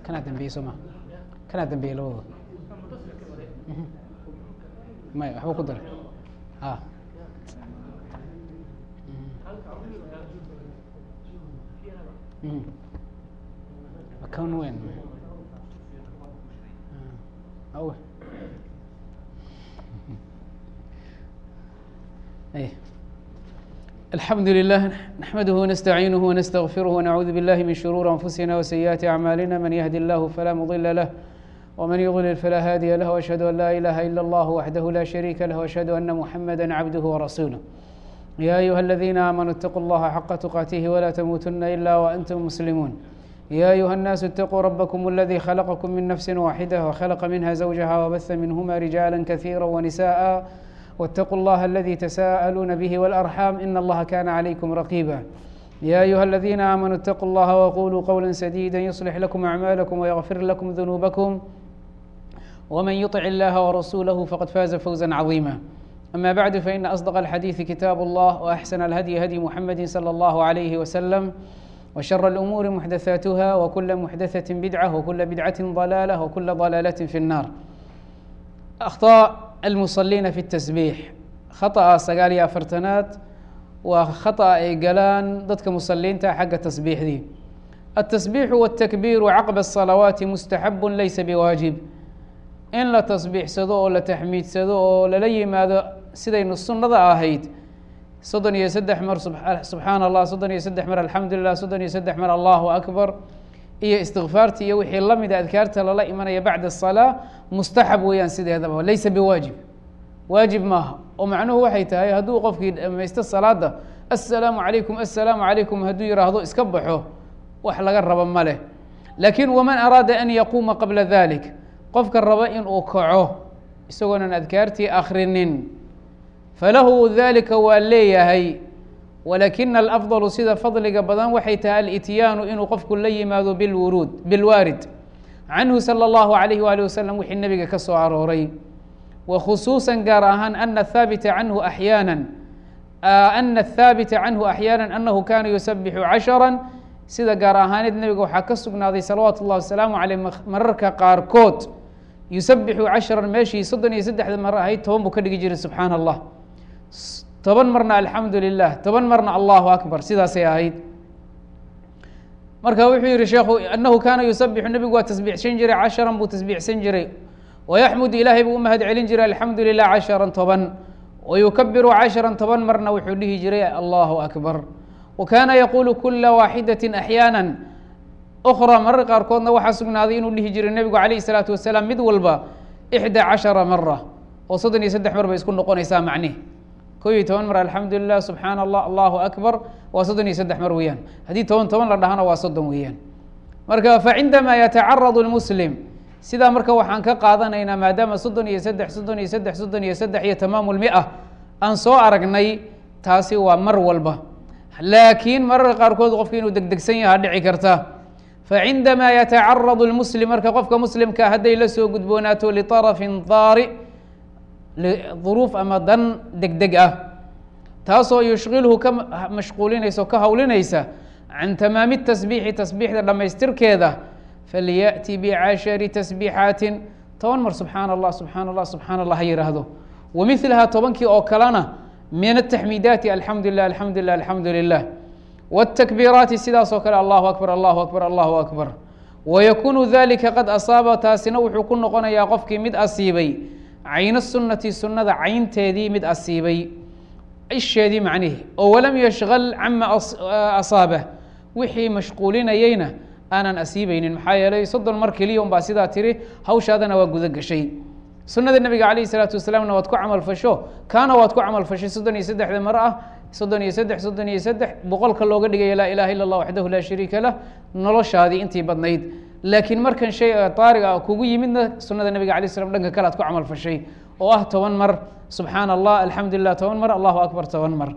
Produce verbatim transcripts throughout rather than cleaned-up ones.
kanaa dambeeyey soo ma kanaa dambeeyey labadooda maya waxba ku daray a kan weyn aw أيه. الحمد لله نحمده ونستعينه ونستغفره ونعوذ بالله من شرور أنفسنا وسيئات أعمالنا من يهد الله فلا مضل له ومن يضلل فلا هادي له وأشهد أن لا إله إلا الله وحده لا شريك له وأشهد أن محمدا عبده ورسوله يا أيها الذين آمنوا اتقوا الله حق تقاته ولا تموتن إلا وأنتم مسلمون يا أيها الناس اتقوا ربكم الذي خلقكم من نفس واحدة وخلق منها زوجها وبث منهما رجالا كثيرا ونساء واتقوا الله الذي تساءلون به والأرحام إن الله كان عليكم رقيبا يا أيها الذين آمنوا اتقوا الله وقولوا قولا سديدا يصلح لكم أعمالكم ويغفر لكم ذنوبكم ومن يطع الله ورسوله فقد فاز فوزا عظيما أما بعد فإن أصدق الحديث كتاب الله وأحسن الهدي هدي محمد صلى الله عليه وسلم وشر الأمور محدثاتها وكل محدثة بدعة وكل بدعة ضلالة وكل ضلالة في النار أخطاء المصلين في التسبيح خطأ سقالي أفرتنات وخطأ إيقالان ضدك مصلين حق التسبيح دي التسبيح والتكبير عقب الصلوات مستحب ليس بواجب إن لا تسبيح سدو ولا تحميد سدو ولا لي ماذا سيدين السنة آهيد صدن يسدح مر سبحان الله صدن يسدح مر الحمد لله صدن يسدح مر الله أكبر إيه استغفارتي يوحي الله إذا أذكرت الله إيمانية بعد الصلاة مستحب ويان سيدي هذا ليس بواجب واجب ماها ومعنه وحيتها هي هدو قفك ما يست الصلاة ده السلام عليكم السلام عليكم هدو يرى هدو اسكبحوه وحلق الرب ماله لكن ومن أراد أن يقوم قبل ذلك قفك الربائن أوكعوه يسوون أذكارتي آخرين فله ذلك والليه هي ولكن الأفضل سيدا فضل قبضان وحيتها الإتيان إنه قفك لي ماذو بالورود بالوارد عنه صلى الله عليه وآله وسلم وحي النبي كسو عروري وخصوصا قراهان أن الثابت عنه أحيانا آه أن الثابت عنه أحيانا أنه كان يسبح عشرا سيدا قراهان النبي وحكسو ناضي صلوات الله والسلام عليه مررك قاركوت يسبح عشرا ماشي صدني يسدح المرة هاي توم بكدق جير سبحان الله طبعا مرنا الحمد لله طبعا مرنا الله أكبر سيدا سيهايد marka wuxuu yiri sheekhu annahu kana yusabbihu nabigu waa tasbiixsan jiray casharan buu tasbiixsan jiray ويحمد ilaahay buu u mahad celin jiray alxamdulilah casharan toban ويكبر casharan toban marna wuxuu dhihi jiray allahu akbar وكان يقول كل واحدة أحيانا أخرى marr qaarkoodna waxaa sugnaaday inuu dhihi jiray nabigu calayhi الصلاaةu wasalaam mid walba إحدى caشhara mara oo soddon iyo saddex mar bay isku noqonaysaa macnihi ko iyo toban mar alxamdulilah subxaana allah allahu akbar waa soddon iyo saddex mar weeyaan haddii toban toban la dhahana waa soddon weeyaan marka facindamaa yatacaradu lmuslim sidaa marka waxaan ka qaadanaynaa maadaama soddon iyo saddex soddon iyo saddex soddon iyo saddex iyo tamaamu lmia aan soo aragnay taasi waa mar walba laakiin mararka qaarkood qofka inuu degdegsan yahaa dhici karta facindamaa yatacaradu lmuslim marka qofka muslimka hadday la soo gudboonaato liطarafin daari duruuf ama dan degdeg ah taasoo yushqilhu ka mashquulinaysa o ka hawlinaysa can tamaami tasbiixi tasbiixda dhammaystirkeeda falyaأti bicashari tasbiixaatin toban mar subxaana allah subxaana allah subxaana allah ha yihaahdo wamilaha tobankii oo kalena min ataxmiidaati alxamdu lilah alxamdu lilah alxamdu lilah wاtakbiiraati sidaasoo kale allahu akbar allahu akbar allahu akbar wayakunu dalika qad asaaba taasina wuxuu ku noqonayaa qofkii mid asiibay cayno sunati sunnada caynteedii mid asiibay isheedii macnihi oo walam yashgal cama asaabah wixii mashquulinayeyna aanan asiibaynin maxaa yeelay soddon mar keliya un baa sidaa tiri hawshaadana waa guda gashay sunnada nebiga calayh isalaatu wasalaamna waad ku camal fasho kaana waad ku camal fashay soddon iyo saddexda mar ah soddon iyo saddex soddon iyo saddex boqolka looga dhigaya laa ilaha illa allah waxdahu laa shariika lah noloshaadii intii badnayd laakiin markan shay taariga ah kugu yimidna sunnada nebiga alay slam dhanka kale ad ku camal fashay oo ah toban mar subxaana allah alxamdu lilah toban mar allahu akbar toban mar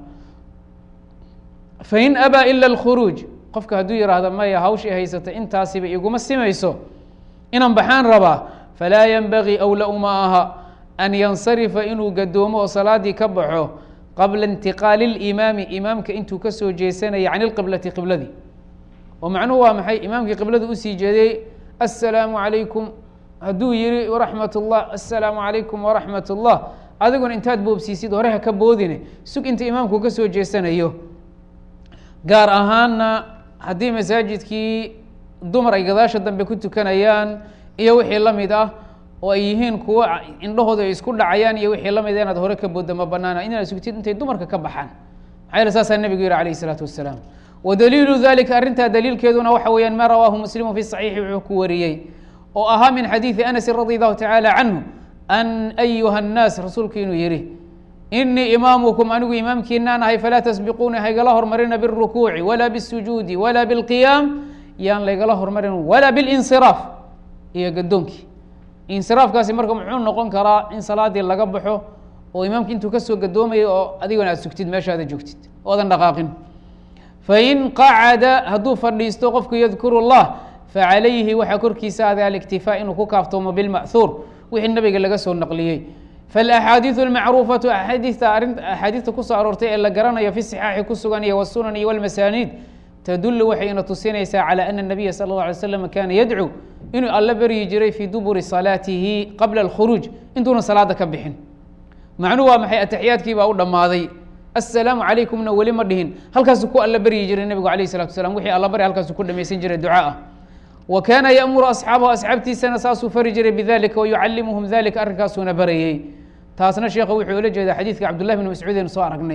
fain abaa ila alkhuruuj qofka hadduu yihahdo maya hawshii haysata intaasiba iguma simayso inaan baxaan rabaa falaa yenbagii awla uma aha an yansarifa inuu gadoomo oo salaadii ka baxo qabla intiqaali اlimaami imaamka intuu ka soo jeesanaya can ilqiblati qibladii oo macnuhu waa maxay imaamkii qiblada usii jeeday assalaamu calaykum hadduu yihi waraxmat ullah assalaamu calaykum waraxmat ullah adiguna intaad boobsiisid horeha ka boodine sug inta imaamku ka soo jeesanayo gaar ahaanna haddii masaajidkii dumar ay gadaasha dambe ku tukanayaan iyo wixii la mid ah oo ay yihiin kuwo indhahooda ay isku dhacayaan iyo wixii la mid a inaad hore ka boodda ma banaana inaad sugtid intay dumarka ka baxaan maxaa yeele saasaa nebigu yihi alayh isalaatu wassalaam wadaliilu dalika arrintaa daliilkeeduna waxa weeyaan ma rawaahu muslimu fi saxiixi wuxuu ku wariyey oo ahaa min xadiidi anasin radi allahu tacaala canhu an ayuha annaas rasuulku inuu yihi inii imaamukum anigu imaamkiinaan ahay falaa tasbiquuni haygala hormarina biاlrukuuci walaa bاsujuudi walaa biاlqiyaam yaan laygala hormarin walaa biاlinsiraaf iyo gadoonkii insiraafkaasi marka muxuu noqon karaa in salaadii laga baxo oo imaamki intuu kasoo gadoomayo oo adigona aad sugtid meeshaada joogtid oodan dhaqaaqin fain qacada hadduu fadhiisto qofku yadkuru اllah facalayhi waxaa korkiisa ada aliktifaa inuu ku kaaftoomo bilma'huur wixii nabiga laga soo naqliyey faalaxaadiiثu اlmacruufatu axaadiita arin axaadiista kusoo aroortay ee la garanayo fi صixaaxi ku sugan iyo wasunan iyo wاlmasaaniid tadulu waxayna tusinaysaa calى ana الnabiya salى اlه alay slam kana yadcuu inuu alla beryi jiray fii duburi salaatihi qabla اlkhuruuj intuuna salaada ka bixin macnuhu waa maxay ataxiyaadkii baa u dhammaaday assalaamu calaykumna weli ma dhihin halkaasuu ku alla beryi jiray nebigu alayh الsalatu wasalaam wixii alla bari halkaasuu ku dhamaysan jiray ducaa ah wa kaana ya'muru asxaabahu asxaabtiisana saasuu fari jiray bidalika wayucallimuhum dalika arrinkaasuuna barayey taasna sheekha wuxuu ula jeedaa xadiidka cabdullahi bn mascuud aynu soo aragnay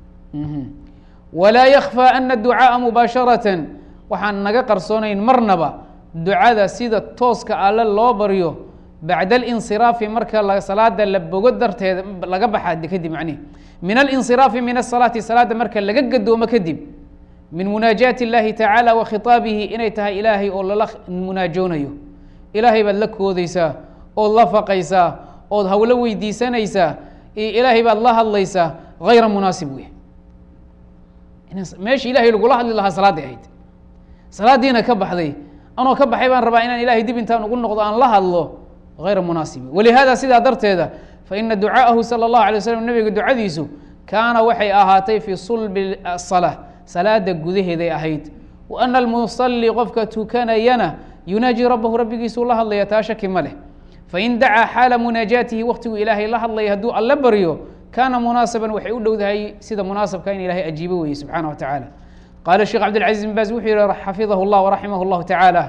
walaa yakfى ana ducaaءa mubaasharatan waxaan naga qarsoonayn marnaba ducada sida tooska alle loo baryo bacda alinsiraafi marka salaada la bogo darteeda laga baxa kadib macnihi min alinsiraafi min asalaati salaada marka laga gadoomo kadib min munaajaati اllahi tacaala wa khitaabihi inay tahay ilaahay oo lala munaajoonayo ilaahay baad la koodeysaa ood la faqaysaa ood hawlo weydiisanaysaa ilaahay baad la hadlaysaa hayra munaasib wey meesha ilahay lagula hadli lahaa salaaday ahayd salaadiina ka baxday anoo ka baxay baan rabaa inaan ilahay dib intaan ugu noqdo aan la hadlo hayra munaasibi walihaada sidaa darteeda faina ducaaءahu salى اllahu alay waslam nebiga ducadiisu kaana waxay ahaatay fii sulbi الsalaa salaada gudaheeday ahayd wa ana almusali qofka tukanayana yunaaji rabbahu rabbigiisuu la hadlaya taa shaki ma leh fain dacaa xaala munaajaatihi waktigu ilaahay la hadlaya hadduu alla baryo kaana munaasaban waxay u dhowdahay sida munaasabka in ilahay ajiibo weye subxaana wa tacaala qaala sheekh cabdilcaziz bin baaz wuxuu yihi xafidahu llah waraximah llahu tacaala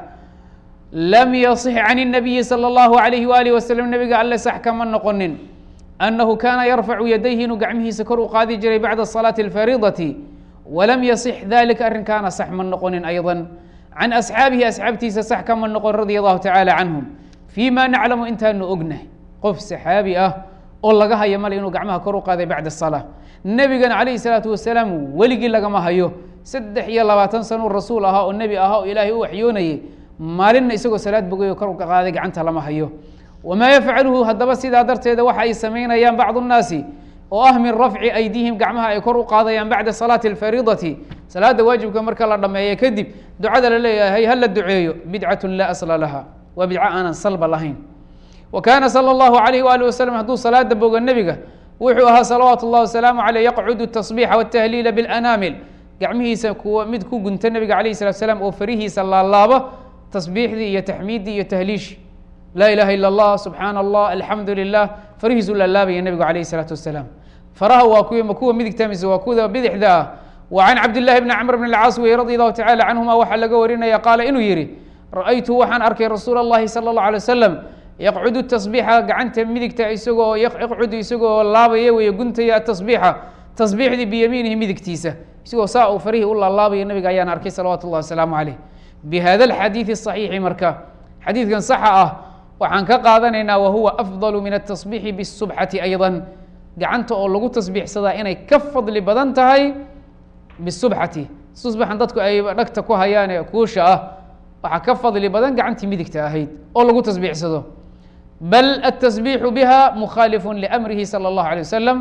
lam yaصix can الnabiyi salى اllahu alayhi walih wasalam nebiga alle sax kama noqonin annahu kaana yarfacu yadayhi inuu gacmihiisa kor u qaadi jiray bacda salaati اlfariidati walam yaصix dalika arrinkaana sax ma noqonin ayضa can asxaabihi asxaabtiisa sax kama noqon radia allahu tacaala canhum fii ma naclamu intaanu ognahay qof saxaabi ah oo laga hayo male inuu gacmaha kor u qaaday bacda الsalaa nebigana calayhi الsalaatu wasalaam weligii lagama hayo saddex iyo labaatan sanuu rasuul ahaa oo nebi ahaa oo ilaahay u waxyoonayey maalinna isagoo salaad bogayo kor u qaaday gacanta lama hayo wamaa yafcaluhu haddaba sidaa darteeda waxa ay samaynayaan bacdu الnaasi oo ah min rafci aydihim gacmaha ay kor u qaadayaan bacda salaati اlfariidati salaada waajibka marka la dhameeyo kadib ducada la leeyahay hala duceeyo bidcat laa asla laha waa bidco aanan salba lahayn wa kaana salى اllahu alayh wali wasalam hadduu salaada boga nebiga wuxuu ahaa salawaatu اllahi wasalaamu aleyh yaqcudu tasbiixa wاtahliila biاlanaamil gacmihiisa kuwa mid ku gunta nebiga alayh salatu salaam oo farihiisa laalaaba tasbiixdii iyo taxmiiddii iyo tahliishi laa ilaha ila اllah subxaana allah alxamdu lilah farihiisu laalaabaya nebigu alayh الsalaatu wasalaam faraha waa kuw ma kuwa midigta mise waa kuwa bidixda ah wa can cabdillahi bni camr bn اlcaas wey radi allahu tacala canhuma waxaa laga warinaya qaala inuu yihi ra-aytu waxaan arkay rasuula اllahi salى اllah alay wasalam yaqcudu tasbiixa gacanta midigta isagoo yaqcudu isagoo laabaya wey guntaya atasbiixa tasbiixdii biyamiinihi midigtiisa isagoo saa uu farihii u laalaabaya nabiga ayaan arkay salawaatu اllahi wasalaamu caleyh bihada alxadiidi الصaxiixi marka xadiidkan saxa ah waxaan ka qaadanaynaa wahuwa afضal min atasbiixi bالsubxati ayضa gacanta oo lagu tasbiixsadaa inay ka fadli badan tahay bisubxati susbaxan dadku ay dhagta ku hayaane kuusha ah waxaa ka fadli badan gacantii midigta ahayd oo lagu tasbiixsado bal aلtasbiixu biha mukhaalifu liamrihi salى اllahu alيه wasalam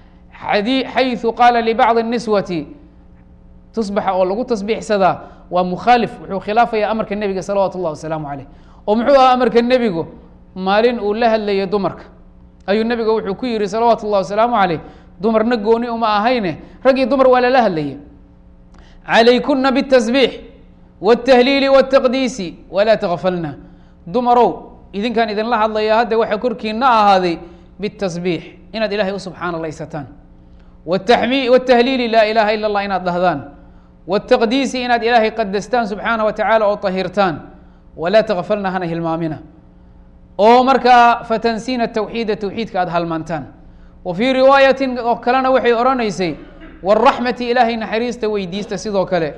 xayثu qaala libacضi الniswati tusbaxa oo lagu tasbiixsadaa waa mukhaalif wuxuu khilaafaya amarka nebiga salawaatu اllahi wasalaamu caleyh oo muxuu ahaa amarka nebigu maalin uu la hadlayay dumarka ayuu nebiga wuxuu ku yihi salawaatu اllahi wasalaamu caleyh dumarna gooni uma ahayne raggii dumar waa lala hadlayay calaykuna bالtasbiix wالtahliili wالtaqdiisi walaa tغfalna dumarow idinkaan idinla hadlaya hadda waxa korkiina ahaaday bitasbiix inaad ilaahay u subxaanalaysataan wataxmi watahliili laa ilaaha ila allah inaad dhahdaan wاtaqdiisi inaad ilaahay qadastaan subxaana wa tacaala oo طahirtaan walaa takfalna hana hilmaamina oo markaa fatansiina tawxiida tawxiidka aad halmaantaan wa fii riwaayatin oo kalena waxay odhanaysay waraxmati ilaahay naxariista weydiista sidoo kale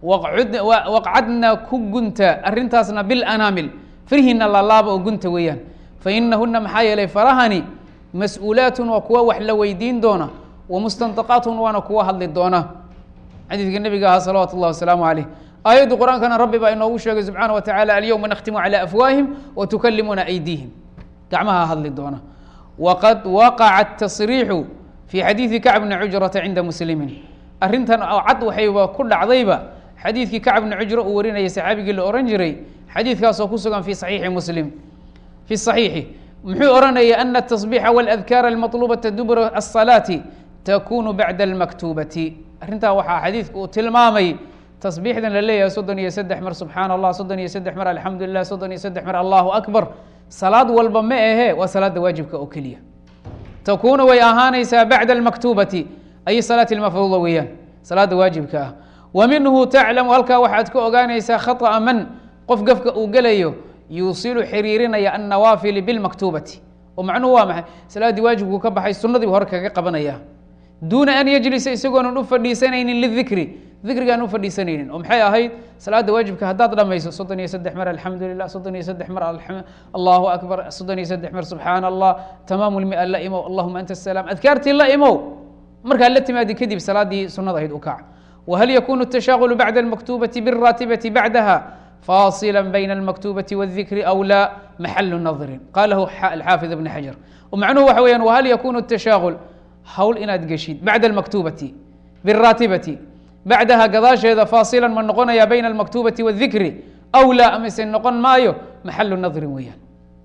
waqcadna ku gunta arrintaasna bilanaamil firhina laalaaba oo gunta weeyaan fainahuna maxaa yeelay farahani mas-uulaatun waa kuwa wax la weydiin doona wamustanطaqaatun waana kuwa hadli doona xadiidka nebiga ahaa salawaatu اllah wasalaamu aleyh aayaddu qur-aankana rabbi baa inoogu sheegay subxaana wa tacala alyowma nakhtimu calى afwaahim watukalimuna aydiihim gacmaha hadli doona waqad waqaca tasriixu fi xadiidi kacb bni cujrata cinda muslimin arrintan oo cad waxayba ku dhacdayba xadiidkii kacb bni cujra uu warinayay saxaabigii la ohan jiray xadiidkaasoo ku sugan fi saxiixi muslim fi saxiixi muxuu ohanaya ana atasbiixa waladkaar almaطluubata dubura asalaati takunu bacda almaktuubati arrintaa waxaa xadiidku uu tilmaamay tasbiixdan la leeyahay soddon iyo saddex mar subxaana allah soddon iyo saddex mar alxamdu lilah soddon iyo saddex mar allahu akbar salaad walba ma ahe waa salaada waajibka oo keliya takunu way ahaanaysaa bacda almaktuubati ay salaati lmafruuda weeyaan salaada waajibka ah wa minhu taclamu halkaa waxaad ka ogaanaysaa khaطأa man qof gafka uu gelayo yuusilu xiriirinaya annawaafili bilmaktuubati oo macnuhu waa maxay salaaddii waajibku ka baxay sunadii hore kaga qabanaya duuna an yajlisa isagoonan u fadhiisanaynin lidikri dikrigaan u fadhiisanaynin oo maxay ahayd salaada waajibka haddaad dhamayso soddon iyo saddex mar alxamdu lilah soddon iyo saddex mar allahu akbar soddon iyo saddex mar subxaana allah tamaamu lmia la imow allahuma anta asalaam adkaartii la imow markaad la timaadi kadib salaaddii sunada ahayd u kac whal yakunu التashagل bعda الmaktubaةi bالraatibaةi bacdaha faصila bayna الmaktubaةi والdikri aw la maxalu nadri qalahu alxaafiظ ibn xajar macnuhu waxa weyaan whal yakunu التashagل hawl inaad geshid bacda الmaktubaةi bالraatibati bacdaha gadaasheeda faasila ma noqonaya bayna الmaktubaةi والdikri aw la amise noqon maayo maxalu nadri weeyaan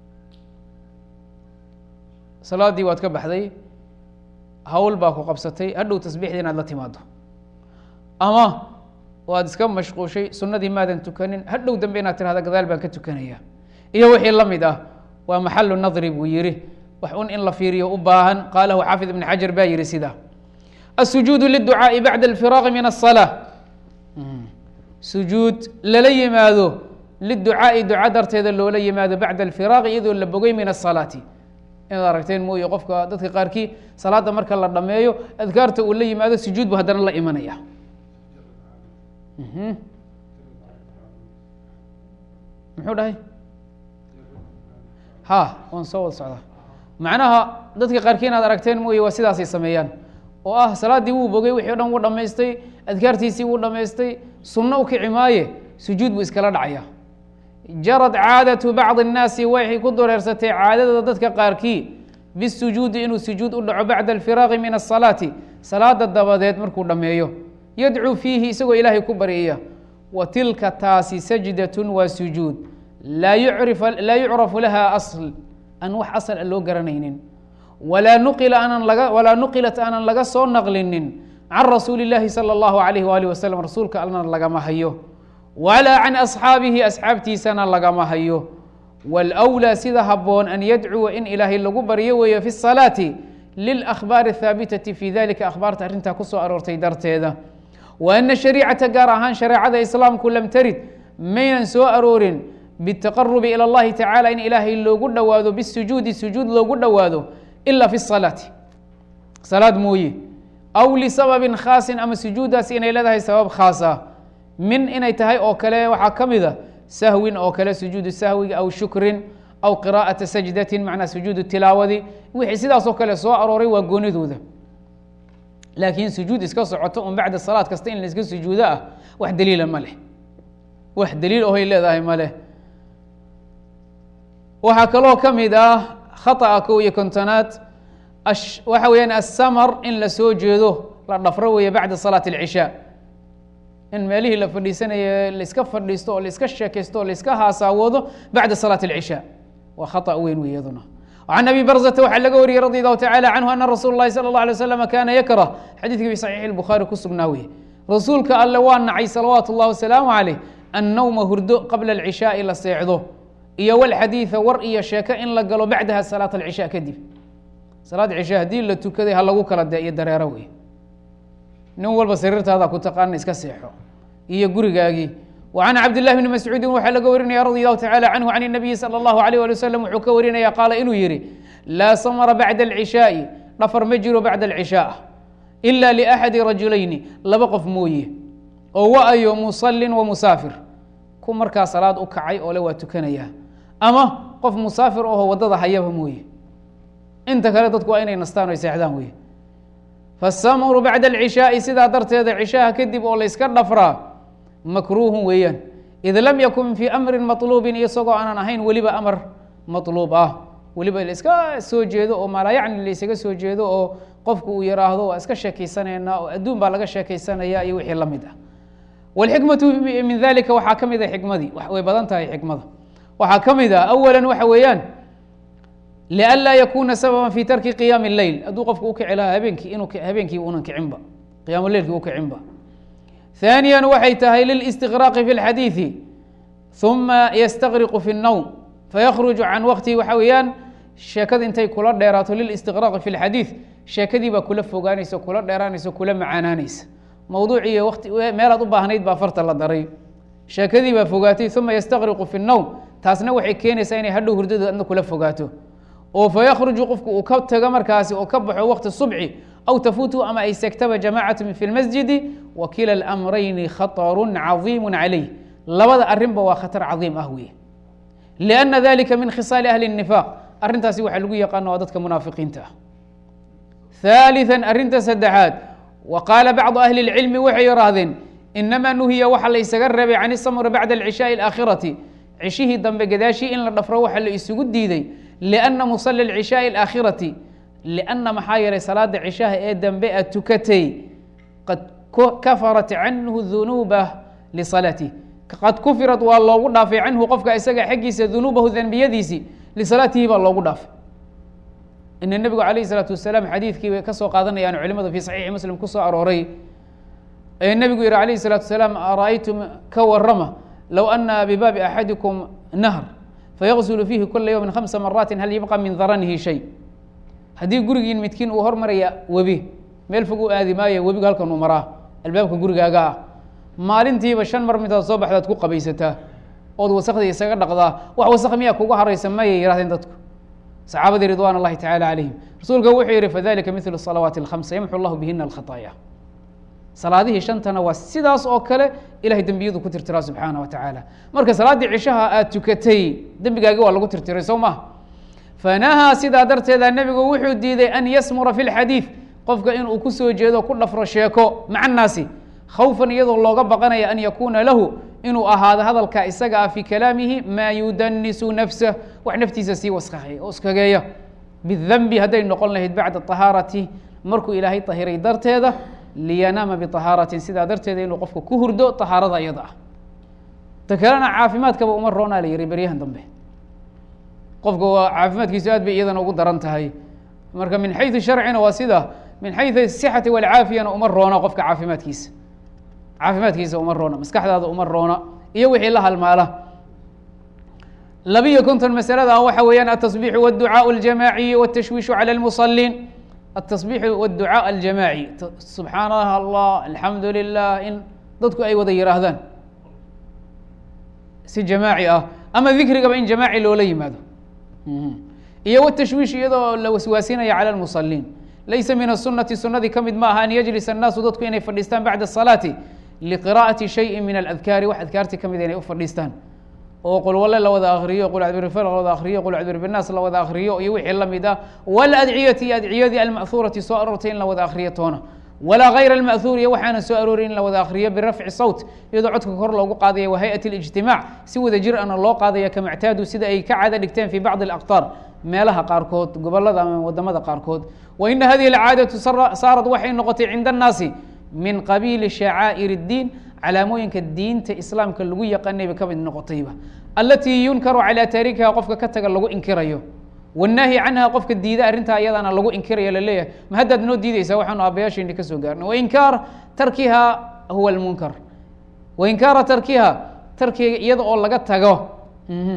salaadii waad ka baxday hawl baa ku qabsatay hadhow tasbiixdii inaad la timaado ama waad iska mashquushay sunadii maadan tukanin hadhow dambe inaad tirahda gadaal baan ka tukanaya iyo wixii la mid ah waa maxalu nadri buu yihi wax un in la fiiriyo u baahan qaalahu xaafid ibn xajar baa yihi sida الsujuud liلducaaءi bacda اlfiraaqi min الصalاة sujuud lala yimaado liducaa'i duca darteeda loola yimaado bacda alfiraaqi iyadoo la bogay min الصalaati inaad aragteen mooye qofka dadka qaarkii salaada marka la dhameeyo adkaarta uu la yimaado sujuud bu haddana la imanaya muxuu dhahay ha waan soo wada socdaa macnaha dadka qaarkii inaad aragteen mooye waa sidaasay sameeyaan oo ah salaaddii wuu bogay wixii o dhan wuu dhamaystay adkaartiisii wuu dhamaystay sunno u kici maaye sujuud buu iskala dhacaya jarad caadatu bacdi الnaasi waxay ku dureersatay caadada dadka qaarkii bisujuudi inuu sujuud u dhaco bacda alfiraaqi min الصalaati salaada dabadeed markuu dhameeyo yadcuu fiihi isagoo ilaahay ku baryaya wa tilka taasi sajdatun waa sujuud laa yurif laa yucrafu laha asl aan wax asal a loo garanaynin walaa nuqila aanan laga walaa nuqilat aanan laga soo naqlinin can rasuuli اllaahi salى اllahu alayh waalih wasalam rasuulka allana lagama hayo walaa can asxaabihi asxaabtiisana lagama hayo wاlأwlىa sida haboon an yadcuwa in ilaahay lagu baryo weeyo fi الصalaati lilakhbaari الthaabitati fi dalika akhbaarta arrintaa kusoo aroortay darteeda wa ana shariicata gaar ahaan shareecada islaamku lam tarid maynan soo aroorin bالtaqarubi ilى اllahi tacala in ilaahay loogu dhowaado bisujuudi sujuud loogu dhowaado ila fi الصalaati salaad mooye aw lisababin khaasin ama sujuuddaasi inay leedahay sabab khaasa min inay tahay oo kale waxaa ka mid a sahwin oo kale sujuudu sahwiga aw shukrin aw qira'ata sajdatin macnaa sujuudu tilaawadi wixii sidaas oo kale soo arooray waa goonidooda laakiin sujuud iska socoto un bacda salaad kasta in la iska sujuudo ah wax daliila ma leh wax daliil ohay leedahay ma leh waxaa kaloo ka mid ah khaطأa kow iyo kontonaad waxa weeyaan aلsamr in la soo jeedo la dhafro weeye bacda salaat الcishaa in meelihii la fadhiisanaye laiska fadhiisto oo laiska sheekaysto oo laiska haasaawoodo bacda salaat الcishaa waa khaطأ weyn wey iyaduna can abi barzata waxaa laga wariyey radi allahu tacala canhu ana rasuul اlahi salى اlه alيه waslm kana yakrah xadiidkii fi saxiixi الbukhaari ku sugnaa weye rasuulka alle waa nacay salawaatu اllahi wasalaamu عaleyh annawma hurdo qabla اlcishaai la seexdo iyo walxadiida war iyo sheeko in la galo bacdaha salaat alcishaa kadib salaad cishaa haddii la tukaday ha lagu kala dee iyo dareero wey nin walba sariirtaada ku taqaana iska seexo iyo gurigaagii وعن cabd للh بن mascuudi waxaa laga warinaya radي الlahu taعalى canhu can النabiyi salى الlahu عalيه alي waslm wuxuu ka warinaya qaala inuu yihi laa samra bacda الcishaaءi dhafar ma jiro bacda الcishaaء إla لأxadi rajulayni laba qof mooye oo wa-ayo musalin وmusaafir ku markaa salaad u kacay oo le waa tukanaya ama qof musaafir oho wadada hayaba mooye inta kale dadku waa inay nastaan o seexdaan wey faالsamru bacda الcishaaءi sidaa darteeda cishaha kadib oo layska dhafraa makruuhu weeyaan id lam yakun fii amri maطluubin isagoo aanan ahayn weliba amar maطluub ah weliba laiska soo jeedo oo maalayacni laysaga soo jeedo oo qofku uu yiraahdo waa iska sheekaysanayna oo adduun baa laga sheekaysanaya iyo wixii la mid ah wاlxikmatu min dalika waxaa ka mid a xikmadii way badan tahay xikmada waxaa ka mid ah awala waxa weeyaan lianlaa yakuna sababa fi tarki qiyaam الleyl hadduu qofku u kici lahaa habeenkii inuu habeenkii unan kicinba qiyaam leilkii u kicinba ثانiيا waxay tahay lلاstiغراqi في الxadيiثi ثuma ystغriq في الnوم faykرج can wkti waxa weeyaan sheekada intay kula dheeraato lلاstiغراqi في الxadيiث sheekadii baa kula fogaanaysa kula dheeraanaysa kula macaanaanaysa mawduuciiyo wti meelaad u baahnayd baa farta la daray sheekadii baa fogaatay ثuma ystغriqu في الnوم taasna waxay keenaysaa inay hadhow hurdadu adna kula fogaato oo faykرuجu qofku uu ka tago markaasi oo ka baxo wkti الصبحi أو تفutu ama ay segtaba جamاcaة في الmasجidi وkila الأmrayni khaطر caظيim عalayh labada arinba waa khatar caظiim ah wey لأna dalika min khiصاal أhli النifاq arintaasi waxaa lagu yaqaana waa dadka munaafiqiinta ah ثالثا arinta saddexaad وqaala bacضu أhli الcilmi waxay yihaahdeen inama nuhiya waxa la ysaga reebay can الsamr bacda الcishاء الآkhirati cishihii dambe gadaashii in la dhafro waxa la isugu diiday لأna musلى الcishاء الآkhirati لأna maxaa yeelay salaada cishaha ee dambe aad tukatay qad kafarat canhu dunuuba lisalaatih qad kufirat waa loogu dhaafay canhu qofka isaga xaggiisa dunuubahu dembiyadiisii lisalaatihi baa loogu dhaafay ina nebigu alayh الsalaatu wasalaam xadiidkii bay ka soo qaadanayaan culimadu fi saxiixi muslim kusoo arooray ee nebigu yihi alayh الsalaatu wasalaam ara'aytum ka warama low ana bibaabi axadikum nahr fayaغsulu fiihi kula ywmi hamsa maraati hal yibqa min daranihi shay haddii gurigiin midkiin uu hormaraya webi meel fog u aadi maayo webigu halkan uu maraa albaabka gurigaaga ah maalintiiba shan mar midaad soo baxdaad ku qabaysataa ood wasakda isaga dhaqdaa wax wasak miyaa kuga haraysa mayay yihahdeen dadku saxaabadii ridwan اllahi tacala calayhim rasuulka wuxuu yihi fadalika mil salawaati اlhamsa yamxu llahu bihina alkhaطaaya salaadihii shantana waa sidaas oo kale ilahay dembiyadu ku tirtiraa subxaana wa tacaala marka salaaddii cishaha aad tukatay dembigaagi waa lagu tirtiray soo maha fanahaa sidaa darteeda nebigu wuxuu diiday an yasmura fi اlxadiiث qofka inuu ku soo jeedo ku dhafro sheeko maca naasi khawfan iyadoo looga baqanaya an yakuuna lahu inuu ahaado hadalka isaga ah fii kalaamihi maa yudanisu nafsah wax naftiisa sii waskageeya bidanbi hadday noqon lahayd bacda طahaarati markuu ilaahay طahiray darteeda liyanaama biطahaaratin sidaa darteeda inuu qofka ku hurdo طahaarada iyada ah ta kalena caafimaadkaba uma roonaa la yihi beryahan dambe qofka waa caafimaadkiisu aad bay iyadana ugu daran tahay marka min xayu sharcina waa sida min xayu sixati walcaafiyana uma roona qofka caafimaadkiisa caafimaadkiisa uma roona maskaxdaada uma roona iyo wixii la halmaala labiyo konton masalada waxa weeyaan atasbixu wاducaaء اljamaaciyi wالtashwiishu calى اlmusaliin atasbixu wاducaaء aljamaaci subxaan allah alxamdu lilah in dadku ay wada yihaahdaan si jamaaci ah ama dikrigaba in jamaaci loola yimaado iyo wtashwiish iyadoo la waswaasinaya calى اlmusaliin laysa min asunati sunadii kamid ma aha an yajlis الnaasu dadku inay fadhiistaan bacda الsalaati liqira'ati shayi min aladkaari wax adkaarti kamid inay u fadhiistaan oo qul walle la wada akriyo qul acbir bifalq la wada akriyo qul acbir binaas la wada akriyo iyo wixii lamid ah waladciyati iyo adciyadii alma'huurati soo aroortay in la wada akriyo toona walaa gayra alma'huur iyo waxaana soo aroorin in la wada akriyo birafci sawt iyadoo codka kor loogu qaadaya wa hay'ati اlijtimaac si wada jir ana loo qaadaya kama ctaadu sida ay ka cada dhigteen fi bacdi اlaqtaar meelaha qaarkood gobolada ama wadamada qaarkood wa ina hadihi alcaadatu saarad waxay noqotay cinda annaasi min qabiili shacaa'ir اddiin calaamooyinka diinta islaamka lagu yaqaanayba ka mid noqotayba alatii yunkaru calaa taarikiha qofka ka taga lagu inkirayo wannaahi canha qofka diida arrintaa iyadana lagu inkirayo laleeyahay ma haddaad noo diideysaa waxaanu aabbayaasheeni ka soo gaarnay wainkaar tarkiha huwa almunkar wainkaara tarkiha tarkiga iyada oo laga tago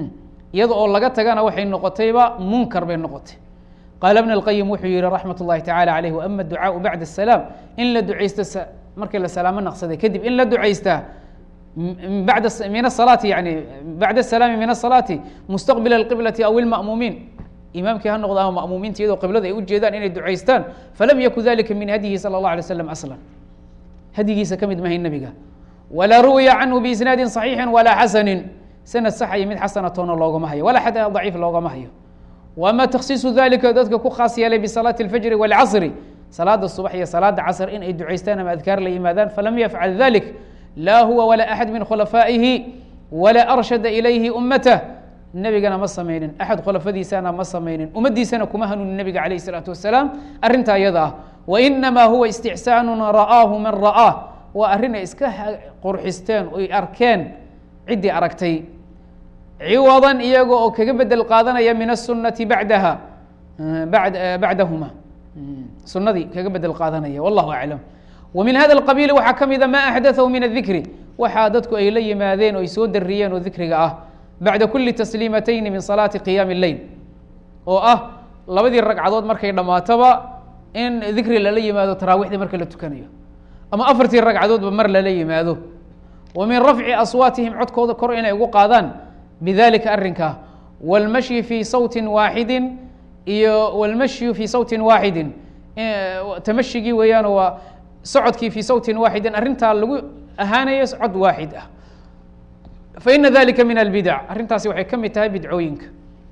iyada oo laga tagana waxay noqotayba munkar bay noqotay. qaala ibn اlqayim wuxuu yihi raxmat اllahi tacala alayh waama ducaaءu bacda الsalaam in la ducaysto markii la salaamo naqsaday kadib in la ducaystaa bada min الsalaati yani bacda الsalaami min الsalaati mustaqbila اlqiblati aw ilma'muumiin imaamkii ha noqdo ama ma'muumiinta iyadoo qiblada ay u jeedaan inay ducaystaan falam yakun dalika min hadyihi salى اllah alay slam aslan hadyigiisa ka mid mahay nebiga walaa ruwiya canhu biisnaadi صaxiixi walaa xasani sanad saxayo mid xasanatoona loogama hayo walaa xad daciif loogama hayo. wama takhsiisu dalika dadka ku khaas yeelay bisalaati اlfajri wاlcasri salaada subax iyo salaada casr in ay ducaystaan ama adkaar la yimaadaan falam yafcal dalik laa huwa walaa axad min khulafaa'ihi walaa arshada ilayhi ummatah nebigana ma samaynin axad khulafadiisana ma samaynin ummaddiisana kuma hanuunin nebiga calayh الsalaatu wasalaam arrintaa iyada ah wainamaa huwa istixsaanu ra'aahu man ra'aah waa arrin ay iska qurxisteen oy arkeen ciddii aragtay ciwadan iyaga oo kaga bedel qaadanaya min aلsunati badaha bacdahuma sunadii kaga bedel qaadanaya wallahu aclam. wa min hada اqabiil waxaa ka mida ma axdathahu min الdikri waxaa dadku ay la yimaadeen oo ay soo dariyeen oo dikriga ah bacda kuli tasliimatayni min salaati qiyaami اleyl oo ah labadii ragcadood markay dhammaatoba in dikri lala yimaado taraawiixda marka la tukanayo ama afartii ragcadoodba mar lala yimaado wa min rafci aswaatihim codkooda kor inay ugu qaadaan bidalika arrinkaa wاlmashyi fii sawti waaxidi iyo wاlmashyu fii sawti waaxidi tamashigii weeyaan waa socodkii fii sawti waaxidin arrintaa lagu ahaanayo cod waaxid ah faina dalika min albidac arrintaasi waxay ka mid tahay bidcooyinka.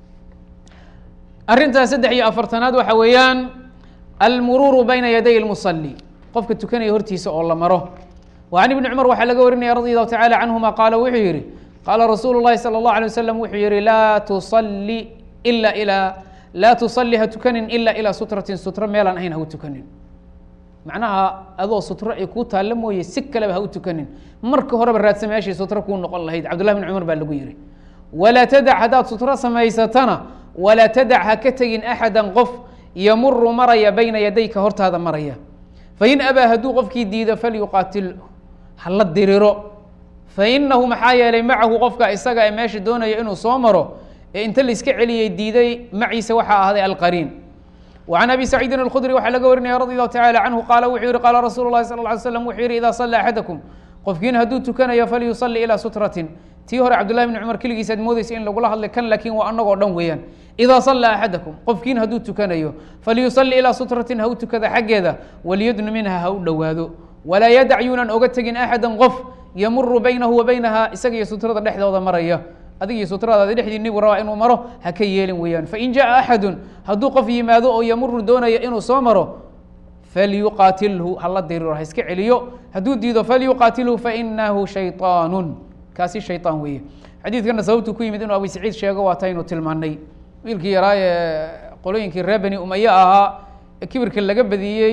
arrintaas saddex iyo afartanaad waxa weeyaan almuruuru bayna yaday اlmusali qofka tukanaya hortiisa oo la maro. wa can ibni cumar waxaa laga warinaya radi allahu tacala canhuma qaala wuxuu yihi qaala rasuulu llahi salى اllahu alay wasalam wuxuu yihi laa tusali ila ilaa laa tusali ha tukanin ila ilaa sutratin sutro meelaan ahayn ha u tukanin macnaha adoo sutro ay kuu taalla mooye si kaleba ha u tukanin marka horeba raadsa meeshii sutro kuu noqon lahayd cabdullah bn cumar baa lagu yihi walaa tadac haddaad sutro samaysatana walaa tadac ha ka tegin axada qof yamuru maraya bayna yadayka hortaada maraya fain abaa hadduu qofkii diido falyuqaatil hala diriro fainahu maxaa yeelay macahu qofka isaga ee meesha doonaya inuu soo maro ee inta la iska celiyey diiday maciisa waxaa ahday alqariin. wa can abi saciidin alkhudri waxaa laga warinaya radi allahu tacala canhu qaala wuxuu yihi qaala rasuulu lahi sal ly slam wuxuu yihi idaa salla axadakum qofkiin hadduu tukanayo falyusalli ilaa sutratin tii hore cabdullahi bni cumar keligiis aad moodeysa in lagula hadlay kan laakiin waa anagoo dhan weeyaan idaa salla axadakum qofkiin hadduu tukanayo falyusalli ilaa sutratin ha u tukada xaggeeda walyadnu minha ha u dhowaado walaa yadac yuunan oga tegin axada qof yamuru baynahu wa baynaha isaga iyo sutrada dhexdooda maraya adig iyo sutradaada dhexdii nibu rabaa inuu maro ha ka yeelin weeyaan fain jaءa axadu hadduu qof yimaado oo yamuru doonaya inuu soo maro falyuqaatilhu hala diriro ha iska celiyo hadduu diido falyuqaatilhu fainahu shayطaanu kaasi shayطaan weeye. xadiidkana sababtuu ku yimid inuu abu saciid sheego waa taynu tilmaanay wiilkii yaraa ee qolooyinkii reer bani umaya ahaa ee kibirka laga badiyey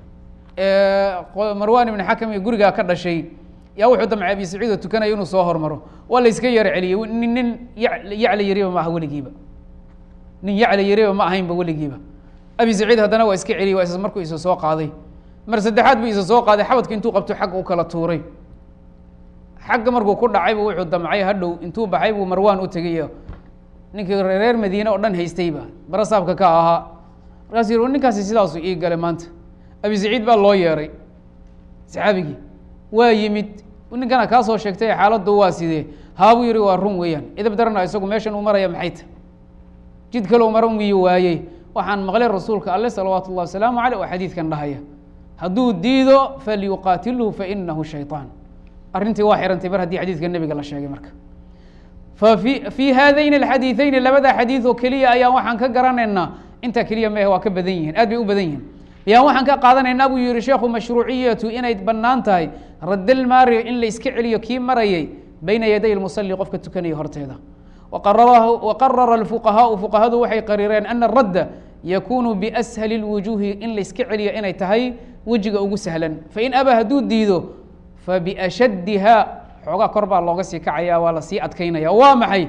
marwan ibn xakam iyo gurigaa ka dhashay yaa wuxuu damcay abi saciid oo tukanaya inuu soo hormaro waa la iska yaro celiyey nin nin yacla yariba ma aha weligiiba nin yacla yariba ma ahaynba weligiiba abi saciid haddana waa iska celiyey waa is markuu isa soo qaaday mar saddexaad buu isa soo qaaday xabadka intuu qabto xagga u kala tuuray xagga markuu ku dhacaybu wuxuu damcay hadhow intuu baxay buu marwan u tegay ninkii reer madiine oo dhan haystayba barasaabka ka ahaa markaasuu yihi ninkaasi sidaasu ii galay maanta abi saciid baa loo yeeray saxaabigii waa yimid ninkana kaa soo sheegtay xaaladdu waa sidee haabuu yihi waa run weeyaan idab darana isagu meeshan uu maraya maxay ta jid kalou maran wiyo waayey waxaan maqlay rasuulka alle salawaatu اllahi wasalaamu aleyh oo xadiidkan dhahaya hadduu diido falyuqaatilhu fainahu shayطaan arrintii waa xirantay mar haddii xadiidka nebiga la sheegay marka fafi fii haadayn alxadiiثeyn labada xadiid oo keliya ayaa waxaan ka garanaynaa intaa keliya mehe waa ka badan yihiin aad bay u badan yihiin ayaan waxaan ka qaadanaynaa buu yihi sheekhu mashruuciyatu inay banaan tahay raddilmaari in la iska celiyo kii marayay bayna yaday lmusali qofka tukanaya horteeda waqarara alfuqahaau fuqahadu waxay qarireen ana radda yakunu biashali اlwujuhi in la iska celiyo inay tahay wejiga ugu sahlan fain abaa hadduu diido fabiashaddiha xoogaa kor baa looga sii kacaya waa lasii adkaynaya waa maxay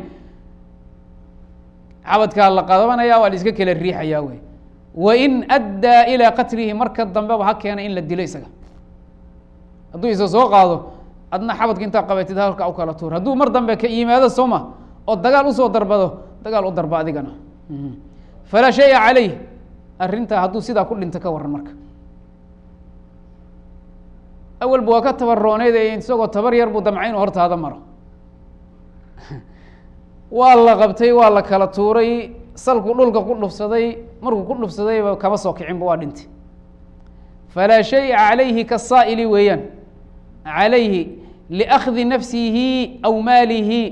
xabadkaa la qabanaya waa la iska kala riixaya wey wain addaa ilaa qatlihi marka dambeba ha keena in la dilo isaga hadduu isa soo qaado adna xabadka intaa qabatid halka u kala tuur hadduu mar dambe ka yimaado sooma oo dagaal usoo darbado dagaal u darba adigana falaa shaya calayh arrintaa hadduu sidaa ku dhinto ka waran marka awalba waa ka tabarooneyd isagoo tabar yar buu damcay inuu hortaada maro waa la qabtay waa la kala tuuray salku dhulka ku dhufsaday markuu ku dhufsadayba kama soo kicinba waa dhintay falaa shaya calayhi kasaa'ili weeyaan calayhi liakhdi nafsihi aw maalihi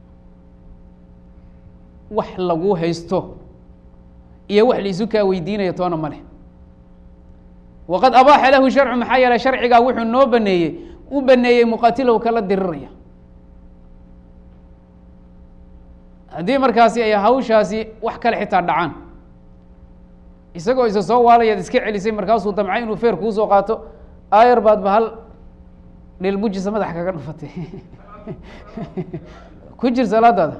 wax lagu haysto iyo wax la isu kaa weydiinayo toona ma leh waqad abaaxa lahu sharcu maxaa yeelay sharcigaa wuxuu noo baneeyey u baneeyey muqaatilow kala diriraya haddii markaasi ay hawshaasi wax kale xitaa dhacaan isagoo isa soo waalayaad iska celisay markaasuu damcay inuu feer kuu soo qaato aayar baad ba hal dhilbujisa madaxa kaga dhufatay ku jir salaadaada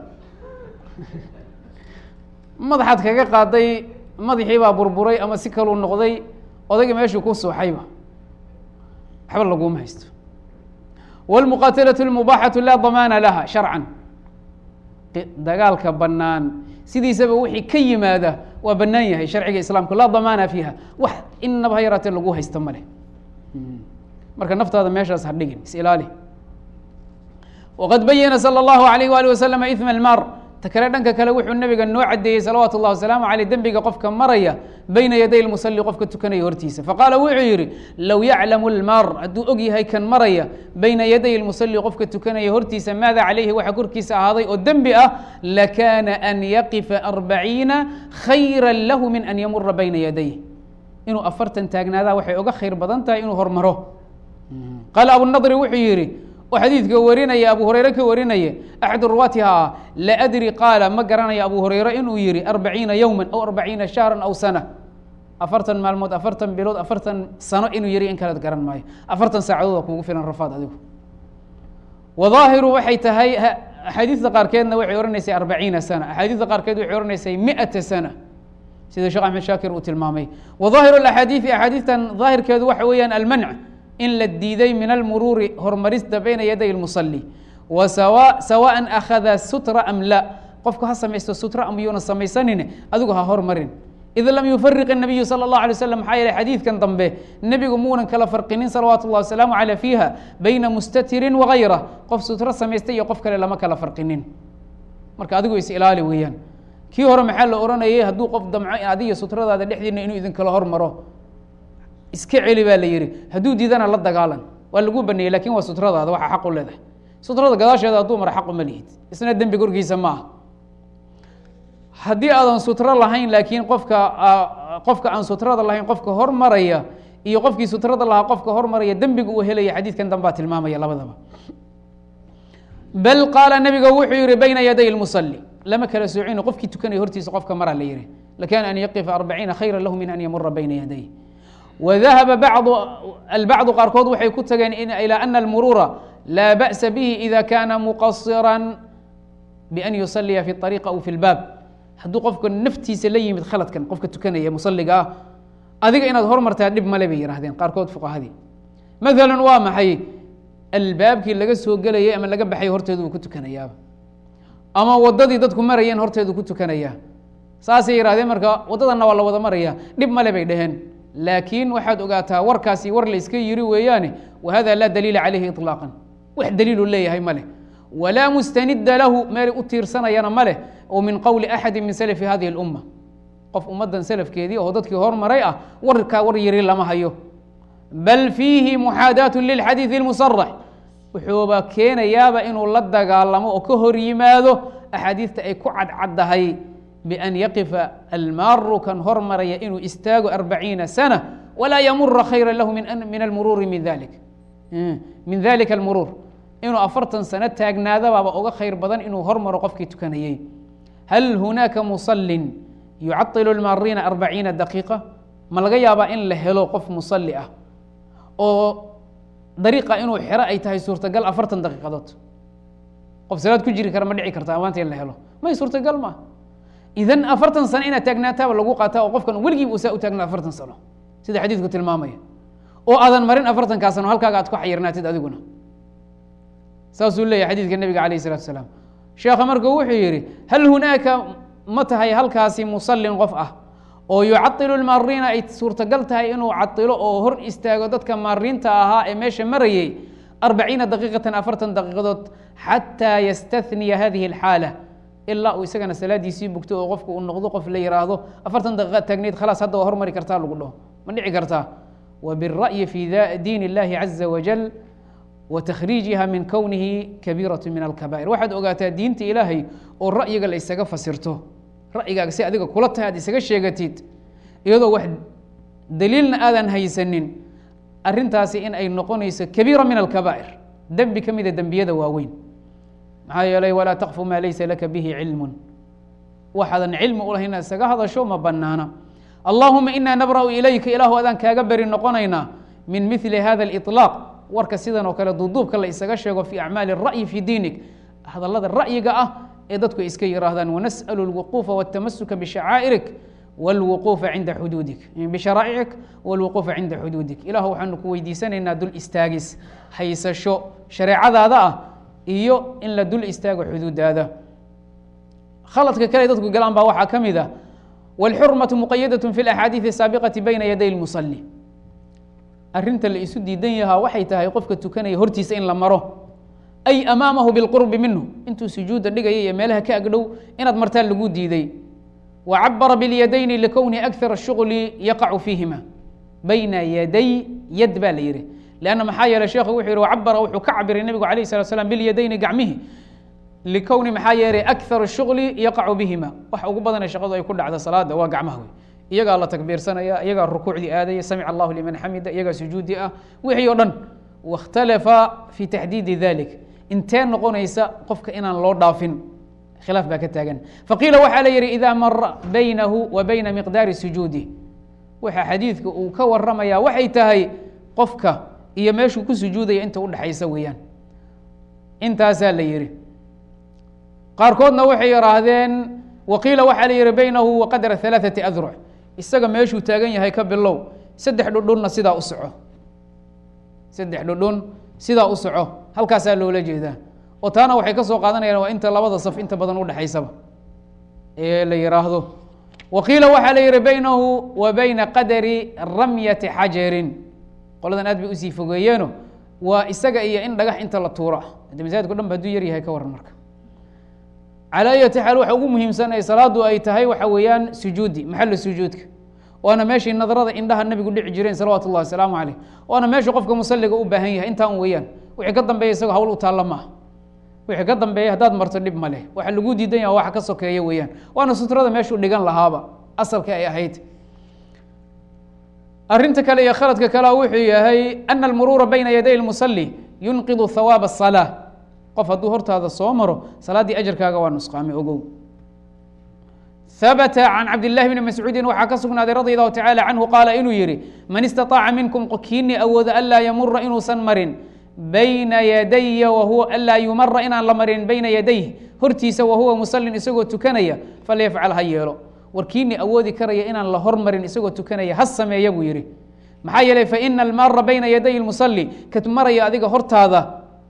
madaxaad kaga qaaday madaxii baa burburay ama si kaluu noqday odayga meeshuu ku suuxayba waxba laguma haysto wاlmuqaatilaة اlmubaaxaةu laa damaana laha sharcan dagaalka banaan sidiisaba wixii ka yimaada waa banaan yahay sharciga islaamku laa damaana fiiha wax inaba ha yaraatee lagu haysto male marka naftaada meeshaas ha dhigin is ilaali waqad bayana salى اllahu عalayh wali waslama isma اlmar ta kale dhanka kale wuxuu nabiga noo cadeeyey salawaatu اllah wasalaamu aleyh dembiga qofka maraya bayna yaday lmusali qofka tukanaya hortiisa faqaala wuxuu yihi low yaclamu اlmar hadduu og yahay kan maraya bayna yaday lmusali qofka tukanaya hortiisa maada calayhi waxa korkiisa ahaaday oo dembi ah lakana an yaqifa arbaciina khayra lahu min an yamura bayna yaday inuu afartan taagnaadaa waxay oga khayr badan tahay inuu hormaro qaala abunadri wuxuu yihi oo xadiidka warinaya abu hurayre ka warinaya axad ruwaatiha la adri qaala ma garanaya abu hurayre inuu yihi arbaciina yowma aw arbaciina shahra aw sana afartan maalmood afartan bilood afartan sano inuu yihi in kalead garan maayo afartan saacadood kuugu filan rafaad adigu wadaahiru waxay tahay axaadiista qaarkeedna waxay oranaysay arbaciina sana axaadiista qaarkeed waxay oranaysay miata sana sida sheekh axmed shaakir uu tilmaamay wadaahiru axaadiii axaadiistan daahirkeedu waxa weeyaan almanc in la diiday min almuruuri hormarista bayna yaday lmusali wa sawa sawaan akhada sutra am la qofku ha samaysto sutra am yuuna samaysanin adigu ha hormarin id lam yufariq الnabiyu salى الlahu alay waslam maxaa yeeley xadiidkan dambe nebigu muunan kala farqinin salawaatu اllah wasalaamu caleyh fiiha bayna mustatirin wagayrah qof sutra samaystay iyo qof kale lama kala farqinin marka adigu is ilaali weeyaan kii hore maxaa la oranayay hadduu qof damco adiga sutradaada dhexdiina inuu idin kala hormaro iska celi baa la yihi hadduu diidana la dagaalan waa lagu baneeyey lakin waa sutradaada waxaa xaq u leedahay sutrada gadaasheeda hadduu mara xaq uma lihid isna dembi korkiisa ma aha haddii aadan sutro lahayn laakiin qofka qofka aan sutrada lahayn qofka hormaraya iyo qofkii sutrada lahaa qofka hormaraya dembiga uu helaya xadiidkan dambaa tilmaamaya labadaba bal qaala nabiga wuxuu yihi bayna yaday lmusali lama kala soocino qofkii tukanaya hortiisa qofka maraa la yihi lakana an yaqifa arbaciina khayra lahu min an yamura bayna yaday وذahب bعض البعض qaarkood waxay ku tageen إلى أن المرورa لا بأس bه إذا كاna مqصرا بأn يصليa في الطريق أو في الbاb hadduu qofka naftiisa la yimid khaladkan qofka tukanaya musaliga ah adiga inaad hormartaa dhib male bay yihahdeen qaarkood fuqahadii mثalا waa maxay albaabkii laga soo gelayay ama laga baxay horteedu uu ku tukanayaaba ama wadadii dadku marayeen horteedu ku tukanaya saasay yihahdeen marka wadadana waa la wada maraya dhib male bay dhaheen laakiin waxaad ogaataa warkaasi war la iska yiri weeyaane wahada laa daliila calayhi iطlaaqا wax daliilu leeyahay ma leh walaa mustanida lahu meel u tiirsanayana ma leh oo min qowli axadi min salafi hadihi اlumma qof ummadan salafkeedii oo dadkii hormaray ah warkaa war yiri lama hayo bal fiihi muxaadaat lilxadiiثi اlmusarax wuxuuba keenayaaba inuu la dagaalamo oo ka hor yimaado axaadiista ay ku cadcaddahay بأn yaqifa almaaru kan hormaraya inuu istaago arbaciina sana walaa yamura khayra lahu min almuruuri min dalik min dalika almuruur inuu afartan sano taagnaadabaaba oga khayr badan inuu hormaro qofkii tukanayey hal hunaaka musalin yucaطilu lmaariina arbaciina daqiiqa ma laga yaabaa in la helo qof musali ah oo dariiqa inuu xero ay tahay suurtagal afartan daqiiqadood qof salaad ku jiri kara ma dhici karta amaanta in la helo may suurtagal maa idan afartan sano inaad taagnaataaba lagu qaata oo qofkan weligiiba usaa u taagnaa afartan sano sida xadiidku tilmaamaya oo aadan marin afartankaa sano halkaaga aad ku xayirnaatid adiguna saasuu leeyahy xadiidka nabiga alayh الsalatu asalaam sheekha marka wuxuu yidhi hal hunaaka ma tahay halkaasi musallin qof ah oo yucailu lmaariina ay suurtagal tahay inuu cailo oo hor istaago dadka maariinta ahaa ee meesha marayay arbaciina daqiiqatan afartan daqiiqadood xataa yastahniya hadihi alxaala ilaa uu isagana salaadiisii bugto oo qofku uu noqdo qof la yidhaahdo afartan daqiiqa taagneyd khalaas hadda waa hormari kartaa lagu dhaho ma dhici kartaa وبالرأي في diin الlahi عaزa وaجل وتkخriiجiha min kwnihi kabiiraة min الكabائر waxaad ogaataa diinta ilaahay oo ra'yiga la isaga fasirto ra'yigaaga si adiga kula tahay aad isaga sheegatid iyadoo wax daliilna aadan haysanin arintaasi in ay noqonayso kabiira min الكabائر dembi ka mida dembiyada waaweyn maxaa yeelay walaa تkfu ma laysa laka bihi cilm waxaadan cilmi ulahay inaad isaga hadasho ma banaana allahuma ina nabra'u ilayka ilaahu adaan kaaga beri noqonaynaa min mili hada اliطlaaq warka sidan oo kale duuduubka la isaga sheego fi acmaali الra'yi fi diinik hadallada ra'yiga ah ee dadku iska yihaahdaan wanas'lu اlwuquufa wاtamasuka bishacaa'irik wاlwuquufa cinda xuduudik bisharaa'icik wاlwuquufa cinda xuduudik ilahu waxaanu ku weydiisanaynaa dul istaagis haysasho shareecadaada ah iyo in la dul istaago xuduudaada khaladka kale dadku galaan baa waxaa ka mid ah wاlxurmaةu muqayadaة fi اlaxaadiiث الsaabiqati bayna yaday اlmusali arinta la isu diidan yahaa waxay tahay qofka tukanaya hortiisa in la maro ay amaamahu biاlqurbi minhu intuu sujuuda dhigaya iyo meelaha ka agdhow inaad martaan lagu diiday wacabara biاlyadayni likowni akar الshugli yaqacu fiihima bayna yaday yad baa la yihi lanna maxaa yeeley sheekhu wuxuu yihi wacabara wuxuu ka cabiray nebigu alayh الslat slam bilyadayni gacmihi likowni maxaa yeelay akar الshugli yaqacu bihima wax ugu badana shaqadu ay ku dhacda salaada waa gacmaha wey iyagaa la takbiirsanaya iyagaa rukuucdii aadaya samic allahu liman xamida iyagaa sujuudi ah wixii o dhan wakhtalafa fi taxdiidi dalik intee noqonaysa qofka inaan loo dhaafin khilaaf baa ka taagan faqiila waxaa la yihi ida mara baynahu wa bayna miqdaari sujuudi waxa xadiidka uu ka waramaya waxay tahay qofka iyo meeshuu ku sujuudaya inta udhexaysa weeyaan intaasaa la yihi qaarkoodna waxay yihaahdeen waqiila waxaa la yihi baynahu waqadra ثalaaثaةi adruc isaga meeshuu taagan yahay ka bilow saddex dhudhunna sidaa u soco saddex dhudhun sidaa u soco halkaasaa loola jeedaa oo taana waxay ka soo qaadanayaan waa inta labada saf inta badan udhexaysaba ee la yihaahdo waqiila waxaa la yihi baynahu wa bayna qadari ramyati xajarin qoladan aad bay usii fogeeyeeno waa isaga iyo in dhagax inta la tuuro ade masaajidka o dhan ba haduu yar yahay ka waran marka calى ayati xaal waxa ugu muhiimsan ay salaadu ay tahay waxa weeyaan sujuudi maxalu sujuudka waana meeshii nadrada indhaha nabigu dhici jireen salawatu اllahi wasalaamu caleyh waana meesha qofka musaliga u baahan yahay intaan weeyaan wixii ka dambeeya isago hawl u taalla maaha wixii ka dambeeya haddaad marto dhib ma leh waxa lagu diidan yaha waxa ka sokeeya weeyaan waana sutrada meeshuu dhigan lahaaba asalka ay ahayd arinta kale iyo khaladka kalea wuxuu yahay ana almuruura bayna yaday اlmusali yunqidu hawaab الصalاة qof hadduu hortaada soo maro salaaddii ajarkaaga waa nusqaami ogow habata can cabdillahi bni mascuudin waxaa ka sugnaaday radi allahu tacala canhu qaala inuu yihi man istaطaaca minkum kiini awooda anlaa yamura inuusan marin bayna yadaya wahuwa anlaa yumara inaan la marin bayna yadayh hortiisa wahuwa musallin isagoo tukanaya falyafcal ha yeelo war kiini awoodi karaya inaan la hormarin isagoo tukanaya ha sameeya buu yihi maxaa yeelay faina almaara bayna yaday اlmusali ka maraya adiga hortaada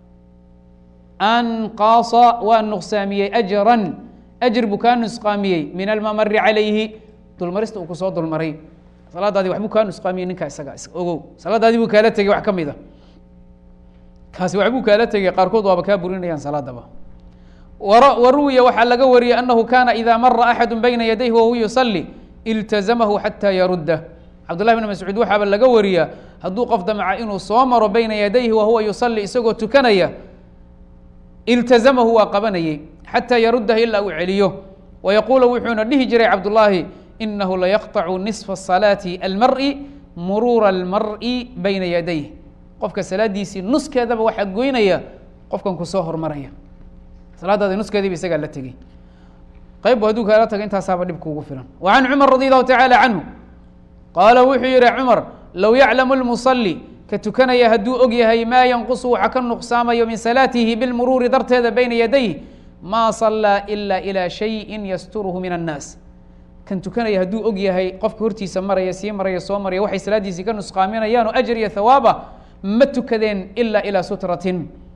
anqasa waa nuqsaamiyey ajran ajr buu kaa nusqaamiyey min almamari calayhi dulmarista uu kusoo dulmaray salaadaadii waxbuu kaa nusqaamiyey ninkaa isaga ogow salaadaadii buu kaala tegey wax ka mid a kaasi waxbuu kaala tegey qaarkood waaba kaa burinayaan salaadaba waruwiya waxaa laga wariyey anahu kana ida mara axadu bayna yadayhi wahuwa yusali iltazamahu xataa yarudda cabdullahi bn mascuud waxaaba laga wariyaa hadduu qof damca inuu soo maro bayna yadayhi wahuwa yusali isagoo tukanaya iltazamahu waa qabanayey xataa yaruddaha ilaa uu celiyo wayaquulu wuxuuna dhihi jiray cabdullaahi inahu layaqطacu nisfa salaati almari muruura almari bayna yadayh qofka salaadiisii nuskeedaba waxaa goynaya qofkan kusoo hormaraya salaadaadi nuskeediiba isagaa la tegey qayb hadduu kaala tago intaasaaba dhib kuugu filan wa can cumar radi allahu tacaala canhu qaala wuxuu yihi cumar low yaclamu lmusali ka tukanaya hadduu og yahay maa yanqusu waxa ka nuqsaamayo min salaatihi bilmuruuri darteeda bayna yadayh maa salaa ila ilaa shayin yasturuhu min annaas kan tukanaya hadduu og yahay qofka hortiisa maraya sii maraya soo maraya waxay salaadiisii ka nusqaaminayaan oo ajar iyo hawaaba ma tukadeen ila ilaa sutratin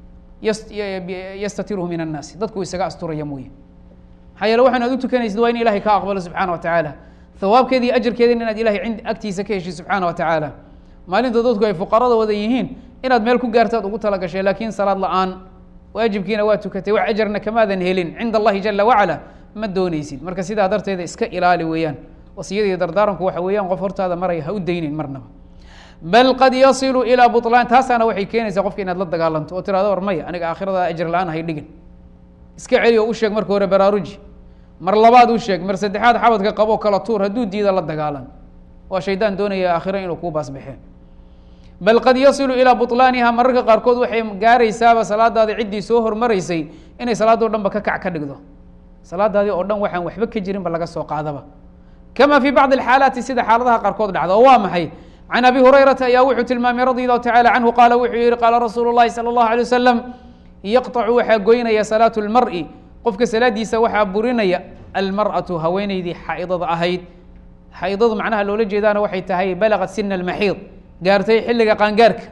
yastatiruhu min الnaasi dadku isaga asturaya mooye maxaa yeele waxaan aad u tukanaysid waa in ilahay ka aqbalo subxaana wa tacaala hawaabkeeda iyo ajarkeeda inaad ilahay ind agtiisa ka heshid subxaana wa tacaala maalinta dadku ay fuqarada wada yihiin inaad meel ku gaartaad ugu tala gashay laakiin salaad la-aan waajibkiina waa tukatay wax ajarna kamaadan helin cinda allahi jala wacala ma doonaysid marka sidaa darteeda iska ilaali weeyaan wasiyada iyo dardaaranku waxa weeyaan qof hortaada maraya ha u daynin marnaba bal qad yasilu ilaa buطlaan taasaana waxay keenaysaa qofka inaad la dagaalanto oo tirahdo war maya aniga aakhirada ajar la-aan hay dhigin iska celi oo u sheeg marka hore baraaruji mar labaad u sheeg mar saddexaad xabadka qabo kala tuur hadduu diida la dagaalan waa shaydaan doonaya aakhiro inuu kuu baasbaxeen bal qad yasilu ilaa buطlaaniha mararka qaarkood waxay gaaraysaaba salaadaadii ciddii soo hormaraysay inay salaadoo dhan ba ka kac ka dhigdo salaadaadii oo dhan waxaan waxba ka jirinba laga soo qaadaba kama fii bacdi alxaalaati sida xaaladaha qaarkood dhacda oo waa maxay can abi hurayrata ayaa wuxuu tilmaamay radi allahu tacala canhu qaala wuxuu yihi qaala rasuulu llahi salى اllahu alay wasalam yaqطacu waxaa goynaya salaatu اlmari qofka salaadiisa waxaa burinaya almar'atu haweeneydii xaaidada ahayd xaaidadu macnaha loola jeedaana waxay tahay balagad sina almaxiid gaartay xilliga qaangaarka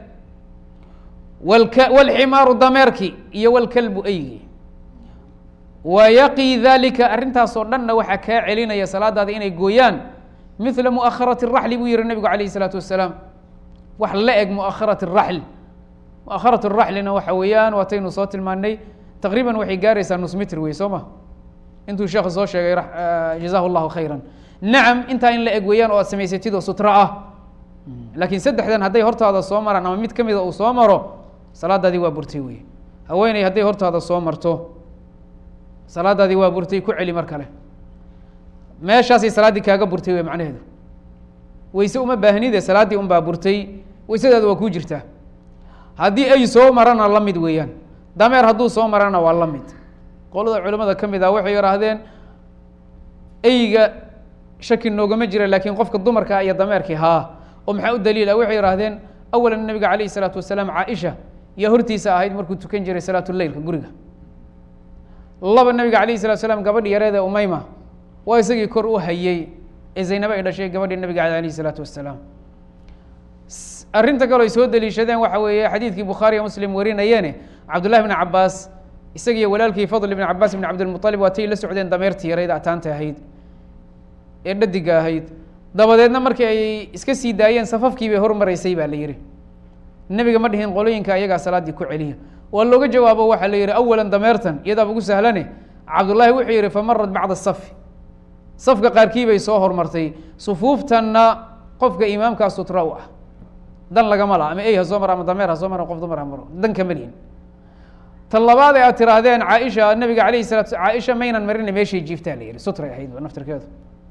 wاlximaaru dameerki iyo wاlkalbu eygi wayaqii dalika arrintaasoo dhanna waxaa kaa celinaya salaadaada inay gooyaan mila muaharati الraxli buu yihi nabigu alayh الsalaatu wasalaam wax la eg muaharati الraxl muaharatu الraxlina waxa weeyaan waataynu soo tilmaanay taqriiban waxay gaaraysaa nus mitr wey soo ma intuu sheekhu soo sheegay jazahu اllahu khayra nacam intaa in la eg weeyaan oo aad samaysatid oo sutro ah laakiin saddexdan hadday hortaada soo maraan ama mid kamida uu soo maro salaadaadii waa burtay wey haweeney hadday hortaada soo marto salaadaadii waa burtay ku celi mar kale meeshaasay salaaddii kaaga burtay wey macnaheedu weyse uma baahnide salaaddii un baa burtay weysadaada waa kuu jirtaa haddii ay soo marana la mid weeyaan dameer hadduu soo marana waa la mid qolada culimada ka mid ah waxay yihaahdeen eyga shaki noogama jira laakiin qofka dumarka iyo dameerkii haa oo maxaa u daliila waxay yihaahdeen awalan nabiga calayh isalaatu wasalaam caaisha yaa hortiisa ahayd markuu tukan jiray salaatuleilka guriga laba nabiga alayh salatu slam gabadhi yareede umayma waa isagii kor u hayey ee zaynabo ay dhashay gabadhii nabiga alayh isalaatu wasalaam arrinta kaleo ay soo daliishadeen waxa weeye xadiidkii bukhaariya muslim warinayeene cabdullahi bn cabaas isagiiyo walaalkii fadl ibn cabaas ibn cabdilmualib waatay la socdeen dameertii yareyd ataanta ahayd ee dhadiga ahayd dabadeedna markii ay iska sii daayeen safafkii bay hormaraysay baa la yihi nebiga ma dhihin qolooyinka ayagaa salaaddii ku celiya waa looga jawaabo waxaa la yihi awalan dameertan iyadaaba ugu sahlane cabdullaahi wuxuu yihi famarad bacda safi safka qaarkii bay soo hormartay sufuuftanna qofka imaamkaa sutra u ah dan lagama la ama ey ha soo maro ama dameer ha soo maro qof dumar ha maro dan kama lihin tan labaad ee aad tiraahdeen caaisha nabiga alayh salatu caaisha maynan marina meeshay jiiftaa la yihi sutray ahayd naftirkeedu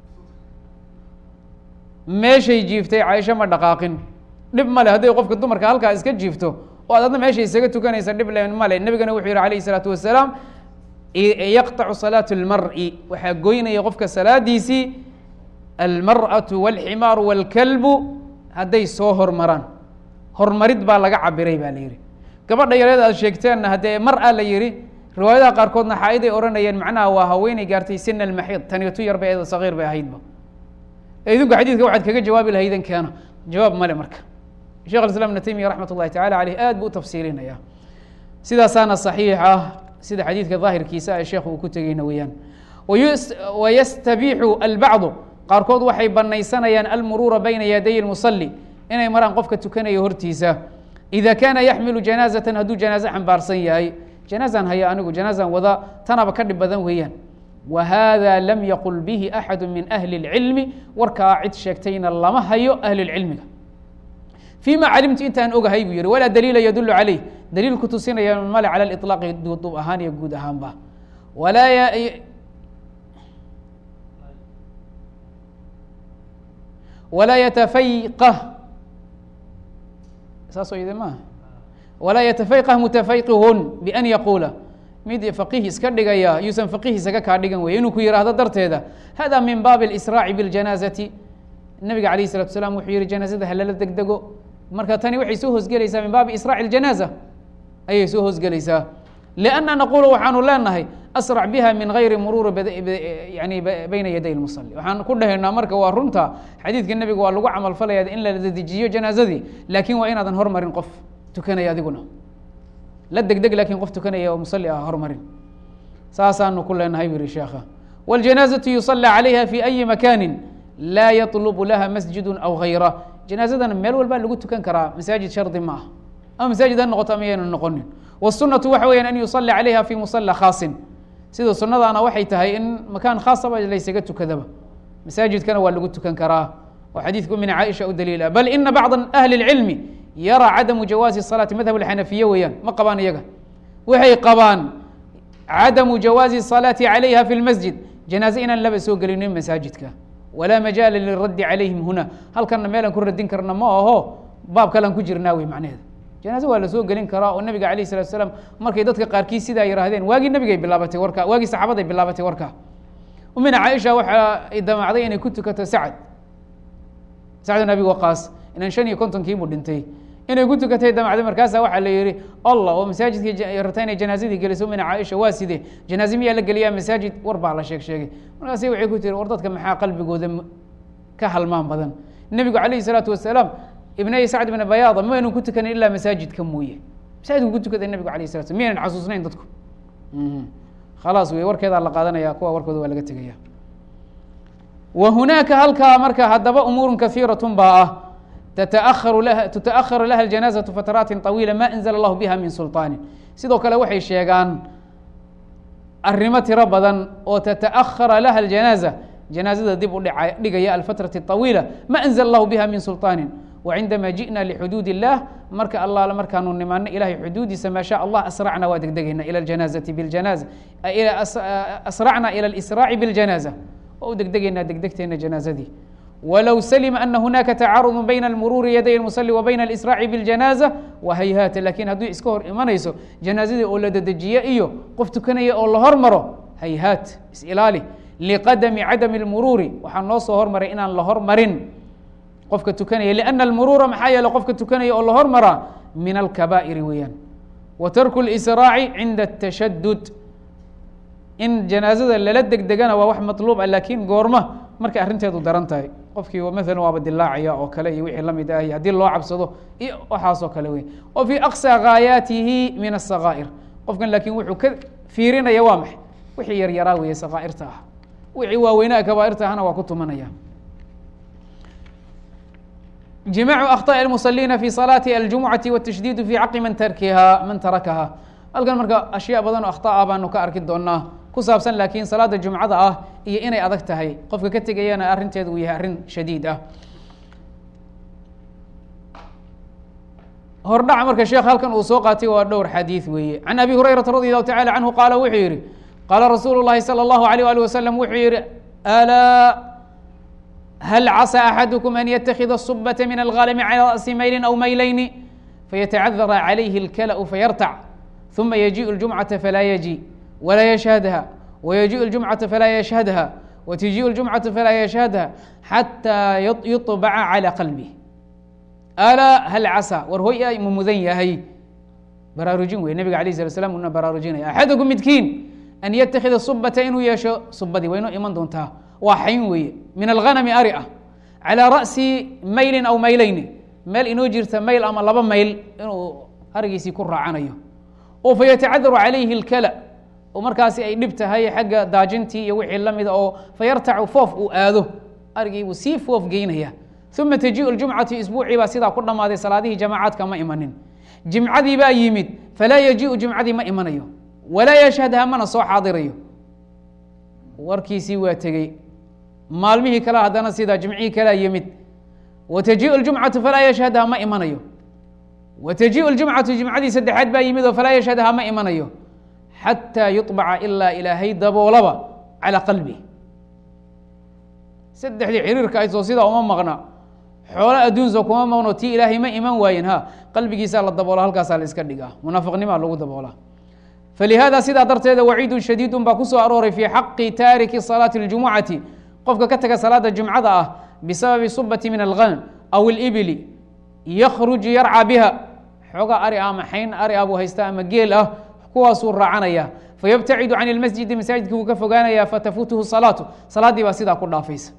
meeshay jiiftay caaisha ma dhaqaaqin dhib male hadday qofka dumarka halkaa iska jiifto oo ad adna meesha isaga tukanaysa dhib le male nebigana wuxuu yihi alayh الsalaatu wasalaam yaqطacu salaatu اlmari waxaa goynaya qofka salaadiisii almarأaةu wاlximaaru wاlkalbu hadday soo hormaraan hormarid baa laga cabiray ba la yihi gabadha yareed aad sheegteenna haddee mar a la yihi riwaayadaha qaarkoodna xaa-iday ohanayeen macnaha waa haweeney gaartay sina almaxiid tanitu yar bay sagiir bay ahaydba idinku xadiidka waxaad kaga jawaabi lahayden keena jawaab male marka shekh islam ibn taymiya raxmat ullahi tacala aleyh aad buu u tafsiilinaya sidaasaana saxiix ah sida xadiidka daahirkiisa ee sheekhu uu ku tegeyna weeyaan wayastabiixu albacdu qaarkood waxay banaysanayaan almuruura bayna yaday lmusali inay maraan qofka tukanayo hortiisa ida kaana yaxmilu janaazatan hadduu janaaze xambaarsan yahay janaazan haya anigu janaazan wada tanaba ka dhib badan weeyaan wa hada lam yaqul bihi axadu min ahli اlcilmi warkaa cid sheegtayna lama hayo ahli lcilmiga fima calimtu intaan ogahay buu yihi walaa daliila yadulu caleyh daliil ku tusinaya male cala liطlaaqi duub ahaan iyo guud ahaanba walaa walaa yatafayqah saasoo idin maaha walaa yatafayqah mutafayqihun bian yaquula mid faqiih iska dhigaya yuusan faqiih isaga kaa dhigan wey inuu ku yihahdo darteeda hada min baabi اlisraaci biاljanaazati nabiga alayh الsalatu asalaam wuxuu yihi janaazada halala degdego marka tani waxay soo hoosgelaysaa min baabi israaci اljanaaza ayay soo hoosgelaysaa lianna naqulu waxaanu leenahay asrac biha min gayri muruuri yani bayna yaday lmusali waxaan ku dhahaynaa marka waa runta xadiidka nebiga waa lagu camal falaya in la dedejiyo janaazadii laakin waa inaadan hormarin qof tukanaya adiguna la degdeg lakin qof tukanaya oo musalli ah hormarin saasaanu ku leenahay bu yihi sheekha wاljanaazaةu yusallى عalayha fi أyi makani laa yaطlubu laha masjidu aw غayra janaazadana meel walbaa lagu tukan karaa masaajid shardi ma ah ama masaajid ha noqoto ama yayna noqonin wالsunaةu waxa weeyaan an yusallى عalayha fi musلى khaaصin sida sunadaana waxay tahay in makaan khaasaba laysaga tukadaba masaajidkana waa lagu tukan karaa oo xadiidka umina caaisha u daliil ah bal ina bacضa ahli اlcilmi yaraa cadamu jawaazi الصalaati madhab اxanafiye weeyaan ma qabaan iyaga waxay qabaan cadamu jawaazi الصalaati عalayha fi اlmasjid janaaze inaan laba soo gelinin masaajidka walaa majaala liraddi calayhim huna halkanna meelaan ku radin karna ma aho baab kalaan ku jirnaa wey macnaheeda janaaze waa lasoo gelin karaa oo nabiga alayh الsalatu asalaam markay dadka qaarkiis sidaa yihaahdeen waagii nabigay bilaabatay warkaa waagii saxaabaday bilaabatay warkaa umina caaisha waxa ay damacday inay ku tukato sacd sacd bin abi waqaas inaan shan iyo kontonkiibuu dhintay inay ku tukatay damacday markaasa waxaa la yihi allah oo masaajidkii rabta inay janaazadii geliso umina caaisha waa sidee janaaze miyaa la geliyaa masaajid war baa la sheeg sheegay markaasi waxay ku tiri war dadka maxaa qalbigooda ka halmaan badan nebigu calayhi الsalaatu wasalaam ibnay sacd bn bayaada maynu ku tukanin ilaa masaajidka mooye masaajidku ku tukaday nebigu alayh الsala slam miyaynan xasuusnayn dadku khalaas wey warkeedaa la qaadanaya kuwa warkooda waa laga tegaya wa hunaaka halkaa marka haddaba umuuru kahiiraة baa ah tataaharu laha tuta'aharu laha اjanaazaةu fatraati طawiila ma anzla اllahu biha min sulطaani sidoo kale waxay sheegaan arrimo tiro badan oo tata'ahara laha اjanaaza janaazada dib u dha dhigaya alfatraةi الطawiila ma anzla اllahu biha min sulطaani wcindama jiئna lxuduud الlah marka allaala markaanu nimaano ilahay xuduudiisa maa sha allah asracna waa degdegayna ilى اjanaaزati bاjanaaza asracna ilى اsraaci bاljanaaza waa u degdegaynaa degdegteena janaazadii walow salima ana hunaaka tacaarud bayna اlmuruuri yaday اmusli wa bayna اlsraaci bاljanaaza wahayhaata lakin hadduu iska hor imanayso janaazadii oo la dedejiye iyo qof tukanaya oo la hormaro hayhaat isilaali liqadami cadami اlmuruuri waxaa noo soo hormaray inaan la hormarin qofka tukanaya لأن الmuruura maxaa yeele qofka tukanaya oo la hormaraa min alkabaa'iri weeyaan wa tarku اlsraaci cinda الtashadud in janaazada lala degdegana waa wax maطluub ah lakin goorma markay arrinteedu daran tahay qofkii maala waaba dilaacaya oo kale iyo wixii lamid ah haddii loo cabsado iyo waxaasoo kale wey o fii aqصى gaayaatihi min الصakaa'ir qofkan lakin wuxuu ka fiirinaya waa maxay wixii yaryaraa weeye sakaa'irta ah wixii waaweynaa kabaa'irta ahna waa ku tumanaya جimاع أخطاء المصليna في صلاة الجuمعaةi والتشhdيd في xaqi man tarkiha man tarakaha halkan marka أشhyاء badan oo akhطa'a baanu ka arki doonaa ku saabsan lakin salaada jumcada ah iyo inay adag tahay qofka ka tegayana arinteeda uu yahay arrin shadiid ah hordhac marka sheekh halkan uu soo qaatay waa dhowr xadiiث weeye عan abi هurayرaةa radي الlahu taعalى canهu qaala wuxuu yihi qaala rasuul الlahi salى الlahu عalيه alي waslم wuxuu yihi alا hal casى axadكم an yتakida الصubaةa min الغاlm عalى رأسi mayli أو maylayni fayتacadara عalayhi الklأ fayartc ثuma yجiء الجuمcaةa falaa yجي walaa yشhهadha وyجiء الجuمcaةa falaa yشhهadha وتجiء الجuمcaةa falaa yشhهadha xatىa yuطبca عalى qalbه alا hal casى war hoy a ma mudan yahay baraarujin wey nebiga aليه الsلa sلام una baraarujinaya axadكم midkiin an yتakida الصubaةa inuu yeesho subadii waynoo iman doontaa waa xayn weeye min alghanami ari ah calىa ra'si maylin aw maylayni meel inoo jirta mayl ama laba mayl inuu arigiisii ku raacanayo oo fayatacadaru calayhi اlkala oo markaasi ay dhib tahay xagga daajintii iyo wixii lamida oo fayartacu foof uu aado arigii buu sii foof geynaya uma tajiءu اljumcatu isbuucii baa sidaa ku dhammaaday salaadihii jamacaadka ma imanin jimcadii baa yimid falaa yajiءu jimcadii ma imanayo walaa yashhadha mana soo xaadirayo warkiisii waa tegey maalmihii kale haddana sidaa jimcihii kalea yimid watajiءu اljumcaةu falaa yashhadha ma imanayo watajiءu اljumcaةu jimcadii saddexaad baa yimid oo falaa yashhadha ma imanayo xatىa yuطبca ilaa ilaahay daboolaba calى qalbi saddexdii xiriirka aysoo sidaa uma maqna xoolo adduunso kuma maqno tii ilaahay ma iman waayen ha qalbigiisaa la daboola halkaasaa la iska dhigaa munaafiqnimaa lagu daboolaa falihada sidaa darteeda waciidu shadiidun baa ku soo arooray fii xaqi taariki salaati اljumucati qofka ka taga salaada jumcada ah bisababi subati min alghanam aw اlibili yakruju yarca biha xoogaa ari ah ama xayn ari ah buu haysta ama geel ah kuwaasuu raacanaya fayabtacidu can اlmasjidi masaajidkii wuu ka fogaanaya fatafutuhu salaatu salaaddii baa sidaa ku dhaafaysa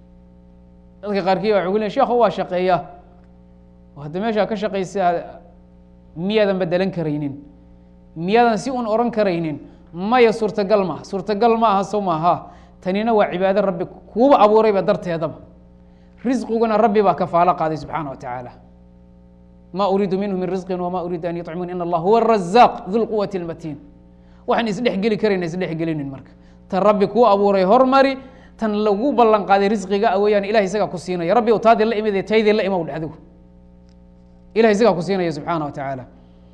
dadka qaarkii waa ogl sheekho waa shaqeeya hadda meeshaa ka shaqaysa miyaadan bedelan karaynin miyaadan si un oran karaynin maya suurtagal maaha suurtagal ma aha sow maaha tanina waa cibaado rabbi kuuba abuurayba darteedaba risqiguna rabbi baa kafaalo qaaday subxaana wa tacaala ma uriidu minhu min risqin wama uriidu an yuطcimuun in allah huwa arazaaq du lquwati اlmatiin waxaan isdhex geli karayna isdhex gelinin marka tan rabbi kuu abuuray hormari tan lagu ballan qaaday risqiga weeyaan ilahay isagaa ku siinaya rabbi taadii la imid taydii la imow adigu ilahay isagaa ku siinaya subxaana wa tacaala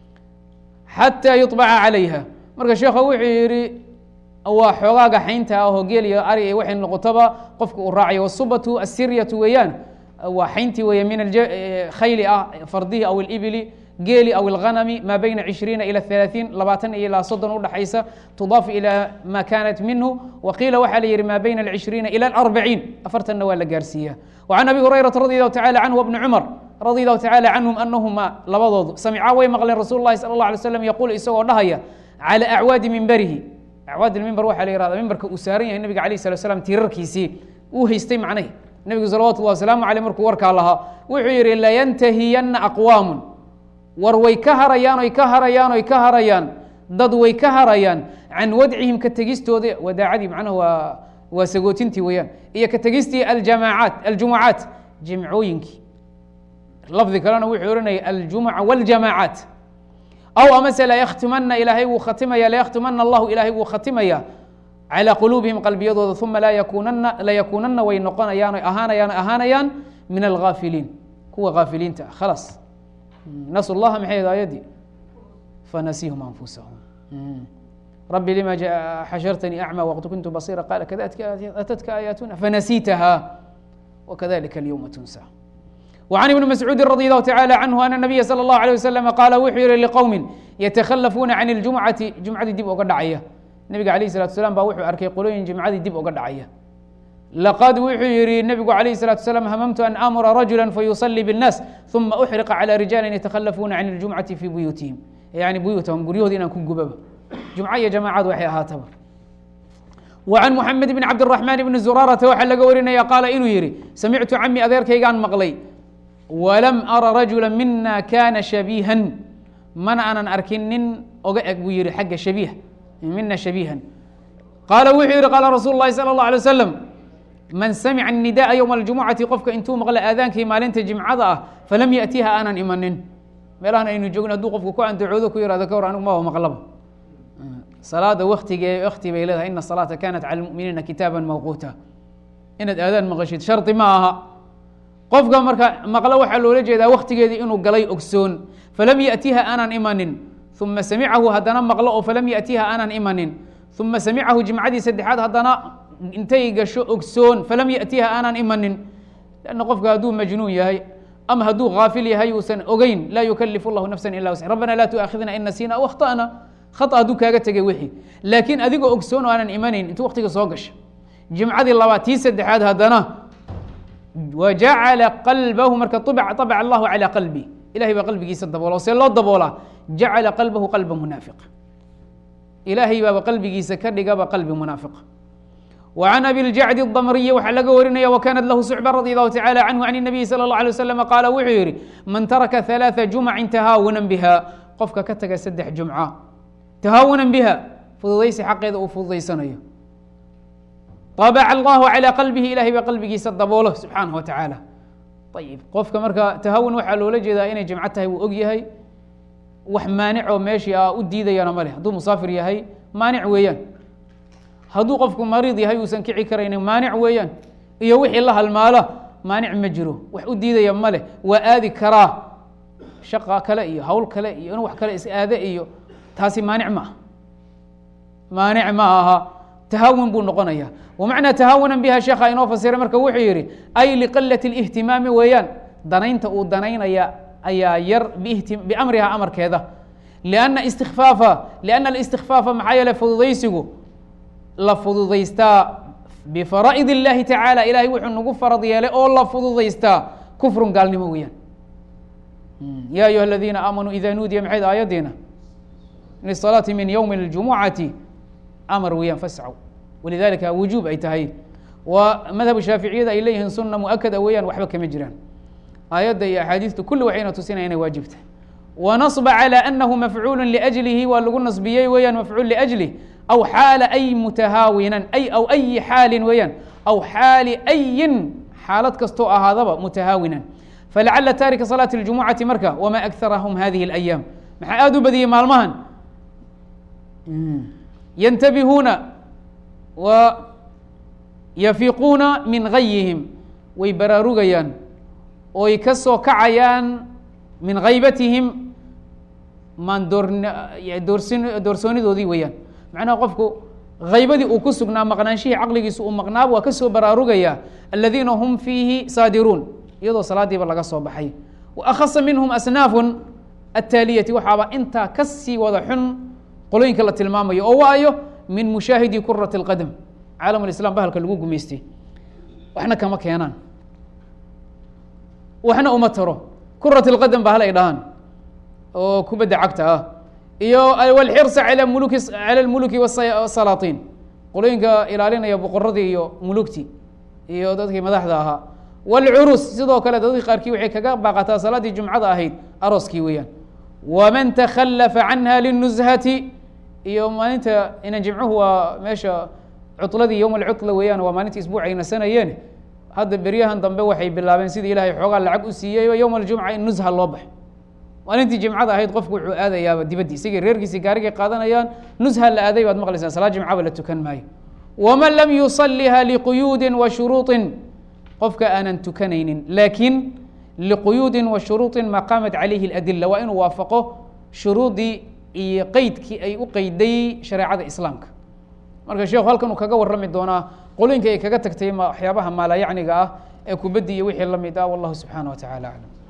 xataa yuطbaca calayha marka sheekha wuxuu yihi waa xoogaaga xaynta ah oo geel iyo ari waxay noqotaba qofka uu raacayo wasubatu asiryatu weeyaan waa xayntii weeye min khayli ah fardihi aw alibili geeli aw alghanami maa bayna cishriina ila halaaثiin labaatan iyo ilaa soddon udhaxaysa tudaafu ilaa ma kanat minhu waqiila waxaa la yihi maa bayna alcishriina ila alarbaciin afartanna waa la gaarsiiya wacan abi hurayrata radi allahu tacala canhu wabni cumar radi allahu tacala canhum anahuma labadoodu samicaa way maqleen rasul lahi sala اllah alay slam yaquul isagoo dhahaya calى acwaadi mimbarihi acwaad mimber waxaa la yihahda mimbarka uu saaran yahay nabiga alayh salat slam tiirarkiisii uu haystay macnahi nebigu salawatu llah wasalaamu aleyh markuu warkaa lahaa wuxuu yihi layantahiyana aqwaamun war way ka harayaan oy ka harayaan oy ka harayaan dad way ka harayaan can wadcihim ka tegistooda wadaacadii macnaha waa waa sagootintii weeyaan iyo ka tegistii aljamaacaat aljumucaat jimcooyinkii lafdi kalena wuxuu ohanaya aljumuca waاljamaacaat aw amase layktimana ilaahay wuu khatimaya laykhtimana allahu ilaahay wuu khatimaya calى quluubihim qalbiyadooda uma laa yakunana layakunana way noqonayaan oy ahaanayaan ahaanayaan min algaafiliin kuwa gaafiliinta ah khalaas nasu llaha maxay aayadii fanasihum anfusahum rabbi lima xashartanii acmى waqad kuntu basira qala kadalika atadka aayaatuna fanasiitaha wakadalika alyowma tunsa وعن بن مسعوud رضي الله تعالى عنه أن النبي sلى الله عليه وسلم qاaل wuxuu yihi لqوم يتkلفوna عن الجuمعaةi جuمcadii dib oga dhacaya nebiga عaليه الصلاة وسلام ba wuxuu arkay qolooyin جuمcadii dib oga dhacaya لqad wuxuu yihi nebigu عaليه الصلاة وسلام hmمت أن أmra رaجuلا فيصلي بالناس ثuma أxرقa عlى رiجاaل يتkلفوna عن الجuمعaةi في buyuتiهim yaعni buyuتahum guryahoodi inaan ku gubaba جuمco iyo جamاعad waxay ahaataba وعن محamed بن cabدالرحمن بن زurاaرةa waxaa laga warinaya qaala inuu yihi samictu cami adeerkaygaan maqlay wlam ara rajula mina kana shabiihan mana aanan arkin nin oga eg buu yihi xagga shabiih mina shabiihan qaala wuxuu yihi qaala rasuul اlahi salى الlaه alيه waslm man samica الnidaءa ywma اljumucati qofka intuu maqla aadaankii maalinta jimcada ah falam yaأtiha aanan imanin meelahan aynu joogin hadduu qofku ku andacoodo ku yihahdo ka hor anigu maba maqlaba salaada waktige wakti bay leedahay ina الsalaaةa kanat calى اlmuminiina kitaaba mawquuta inaad aadaan maqashid shardi ma aha qofka marka maqlo waxaa loola jeedaa waktigeedii inuu galay ogsoon falam yaأtiha aanan imanin uma samicahu haddana maqlo oo falam yaأtiha aanan imanin uma samicahu jimcadii saddexaad haddana intay gasho ogsoon falam yaأtiha aanan imanin lanna qofka hadduu majnuun yahay ama hadduu kaafil yahay uusan ogeyn laa yukalifu اllahu nafsa ila wsc rabbana laa tuaakhidna in nasiina aw akطأna khaطأ hadduu kaaga tegay wixii laakiin adigoo ogsoon oo aanan imanayn intuu waktiga soo gasha jimcadii labaad tii saddexaad haddana wjacala qalbahu marka abca allahu calى qalbi ilahay baa qalbigiisa daboola see loo daboolaa jacala qalbahu qalba munaafiq ilaahay baaba qalbigiisa ka dhigaba qalbi munaafiq وعan abi اljacdi الdmriyi waxaa laga warinaya wkanat lahu sucba radي الlahu tacalى canhu can الnabiyi salى الlaه alيه waslm qaala wuxuu yihi man taraka ثaلaaثa jumcin tahaawunan biha qofka ka taga saddex jumca tahaawunan biha fududaysi xaqeeda uu fududaysanayo طabca allahu calى qalbihi ilahay baa qalbigiisa daboolo subxaanaه wa tacaala ayib qofka marka tahawun waxaa loola jeedaa inay jimco tahay wuu og yahay wax maanicoo meeshii a u diidayana ma leh hadduu musaafir yahay maanic weeyaan hadduu qofku mariid yahay uusan kici karaynin maanic weeyaan iyo wixii la halmaalo maanic ma jiro wax u diidaya ma leh waa aadi karaa shaqa kale iyo hawl kale iyo in wax kale is aade iyo taasi maanic ma aha maanic ma aha tahawun buu noqonaya wmacnaa tahaawunan biha sheekha inoo fasiray marka wuxuu yihi ay liqilaة اlاhtimaami weeyaan danaynta uu danaynaya ayaa yar biamriha amarkeeda لأna istikfaafa لأna اlistikfaafa maxaa yeele fududaysigu la fududaystaa bifaraa'id الlahi tacaalى ilahay wuxuu nagu farad yeelay oo la fududaystaa kufrun gaalnimo weeyaan ya ayuha اladiina aamanuu ida nuudiya maxayd aayadiina liلصalaaةi min ywmi اljumucati amar weeyaan fascow walidalika wujuub ay tahay waa madhabu shaaficiyada ay leeyihiin sunna muakada weeyaan waxba kama jiraan aayadda iyo axaadiistu kulli waxayna tusinaya inay waajibtahay ونصب على أنه مفعول لأجله waa lagu نصbiyey weyaan مفعول لأجله أو xاaل أي متhاawiنا أي أو أي xاaل weyaan أو xاaل أyi xaalad kastoo ahaadaba متhاawiنا فلعل تاركa صلاة الجuمعaةi marka وma أكثرهم هذه الأيام maxaa aad u badiyey maalmahan ينتبهuuna و يفiquuna min غayihim way baraarugayaan oy ka soo kacayaan min غaybatihim maan doorsoonidoodii weeyaan macnaha qofku haybadii uu ku sugnaa maqnaanshihii caqligiisu uu maqnaaba waa ka soo baraarugaya aladiina hum fiihi saadiruun iyadoo salaadiiba laga soo baxay وأkhasa minhum asnaafu الtaaliyati waxaaba intaa ka sii wada xun qolooyinka la tilmaamayo oo waayo min mushaahidi kuraة الqadم caalam اislam bahalka lagu gumaystay waxna kama keenaan waxna uma taro kuraة الqadم ba hal ay dhahaan oo kubadda cagta ah iyo wاlxirصa alى muluki calى اlmuluki والsalaaطin qolooyinka ilaalinaya boqoradii iyo mulugti iyo dadkii madaxda ahaa wاlcurus sidoo kale dadkii qaarkii waxay kaga baaqataa salaaddii jumcada ahayd arooskii weeyaan waman takhallafa canha linuzhati iyo maalinta inan jimcuhu waa meesha cutladii yowm alcutla weeyaan waa maalintii isbuuc ay nasanayeen hadda beryahan dambe waxay bilaabeen sidii ilaahay xoogaa lacag u siiyey yowm aljumca in nuzha loo baxo maalintii jimcada ahayd qofku wuxuu aadayaaba dibaddi isagii reerkiisii gaarigay qaadanayaan nuzha la aaday baad maqlaysaan salaad jimcaba la tukan maayo waman lam yusaliha liquyuudi wa shuruuطin qofka aanan tukanaynin laakiin liquyuudi wa shuruuطin ma qaamat calayhi اladila waa inuu waafaqo shuruudii iyo qeydkii ay u qeyday shareecada islaamka marka sheekhu halkan uu kaga warrami doonaa qolooyinka ay kaga tagtay waxyaabaha maalayacniga ah ee kubaddi iyo wixii la mid ah wallahu subxaanaه wa tacala aclam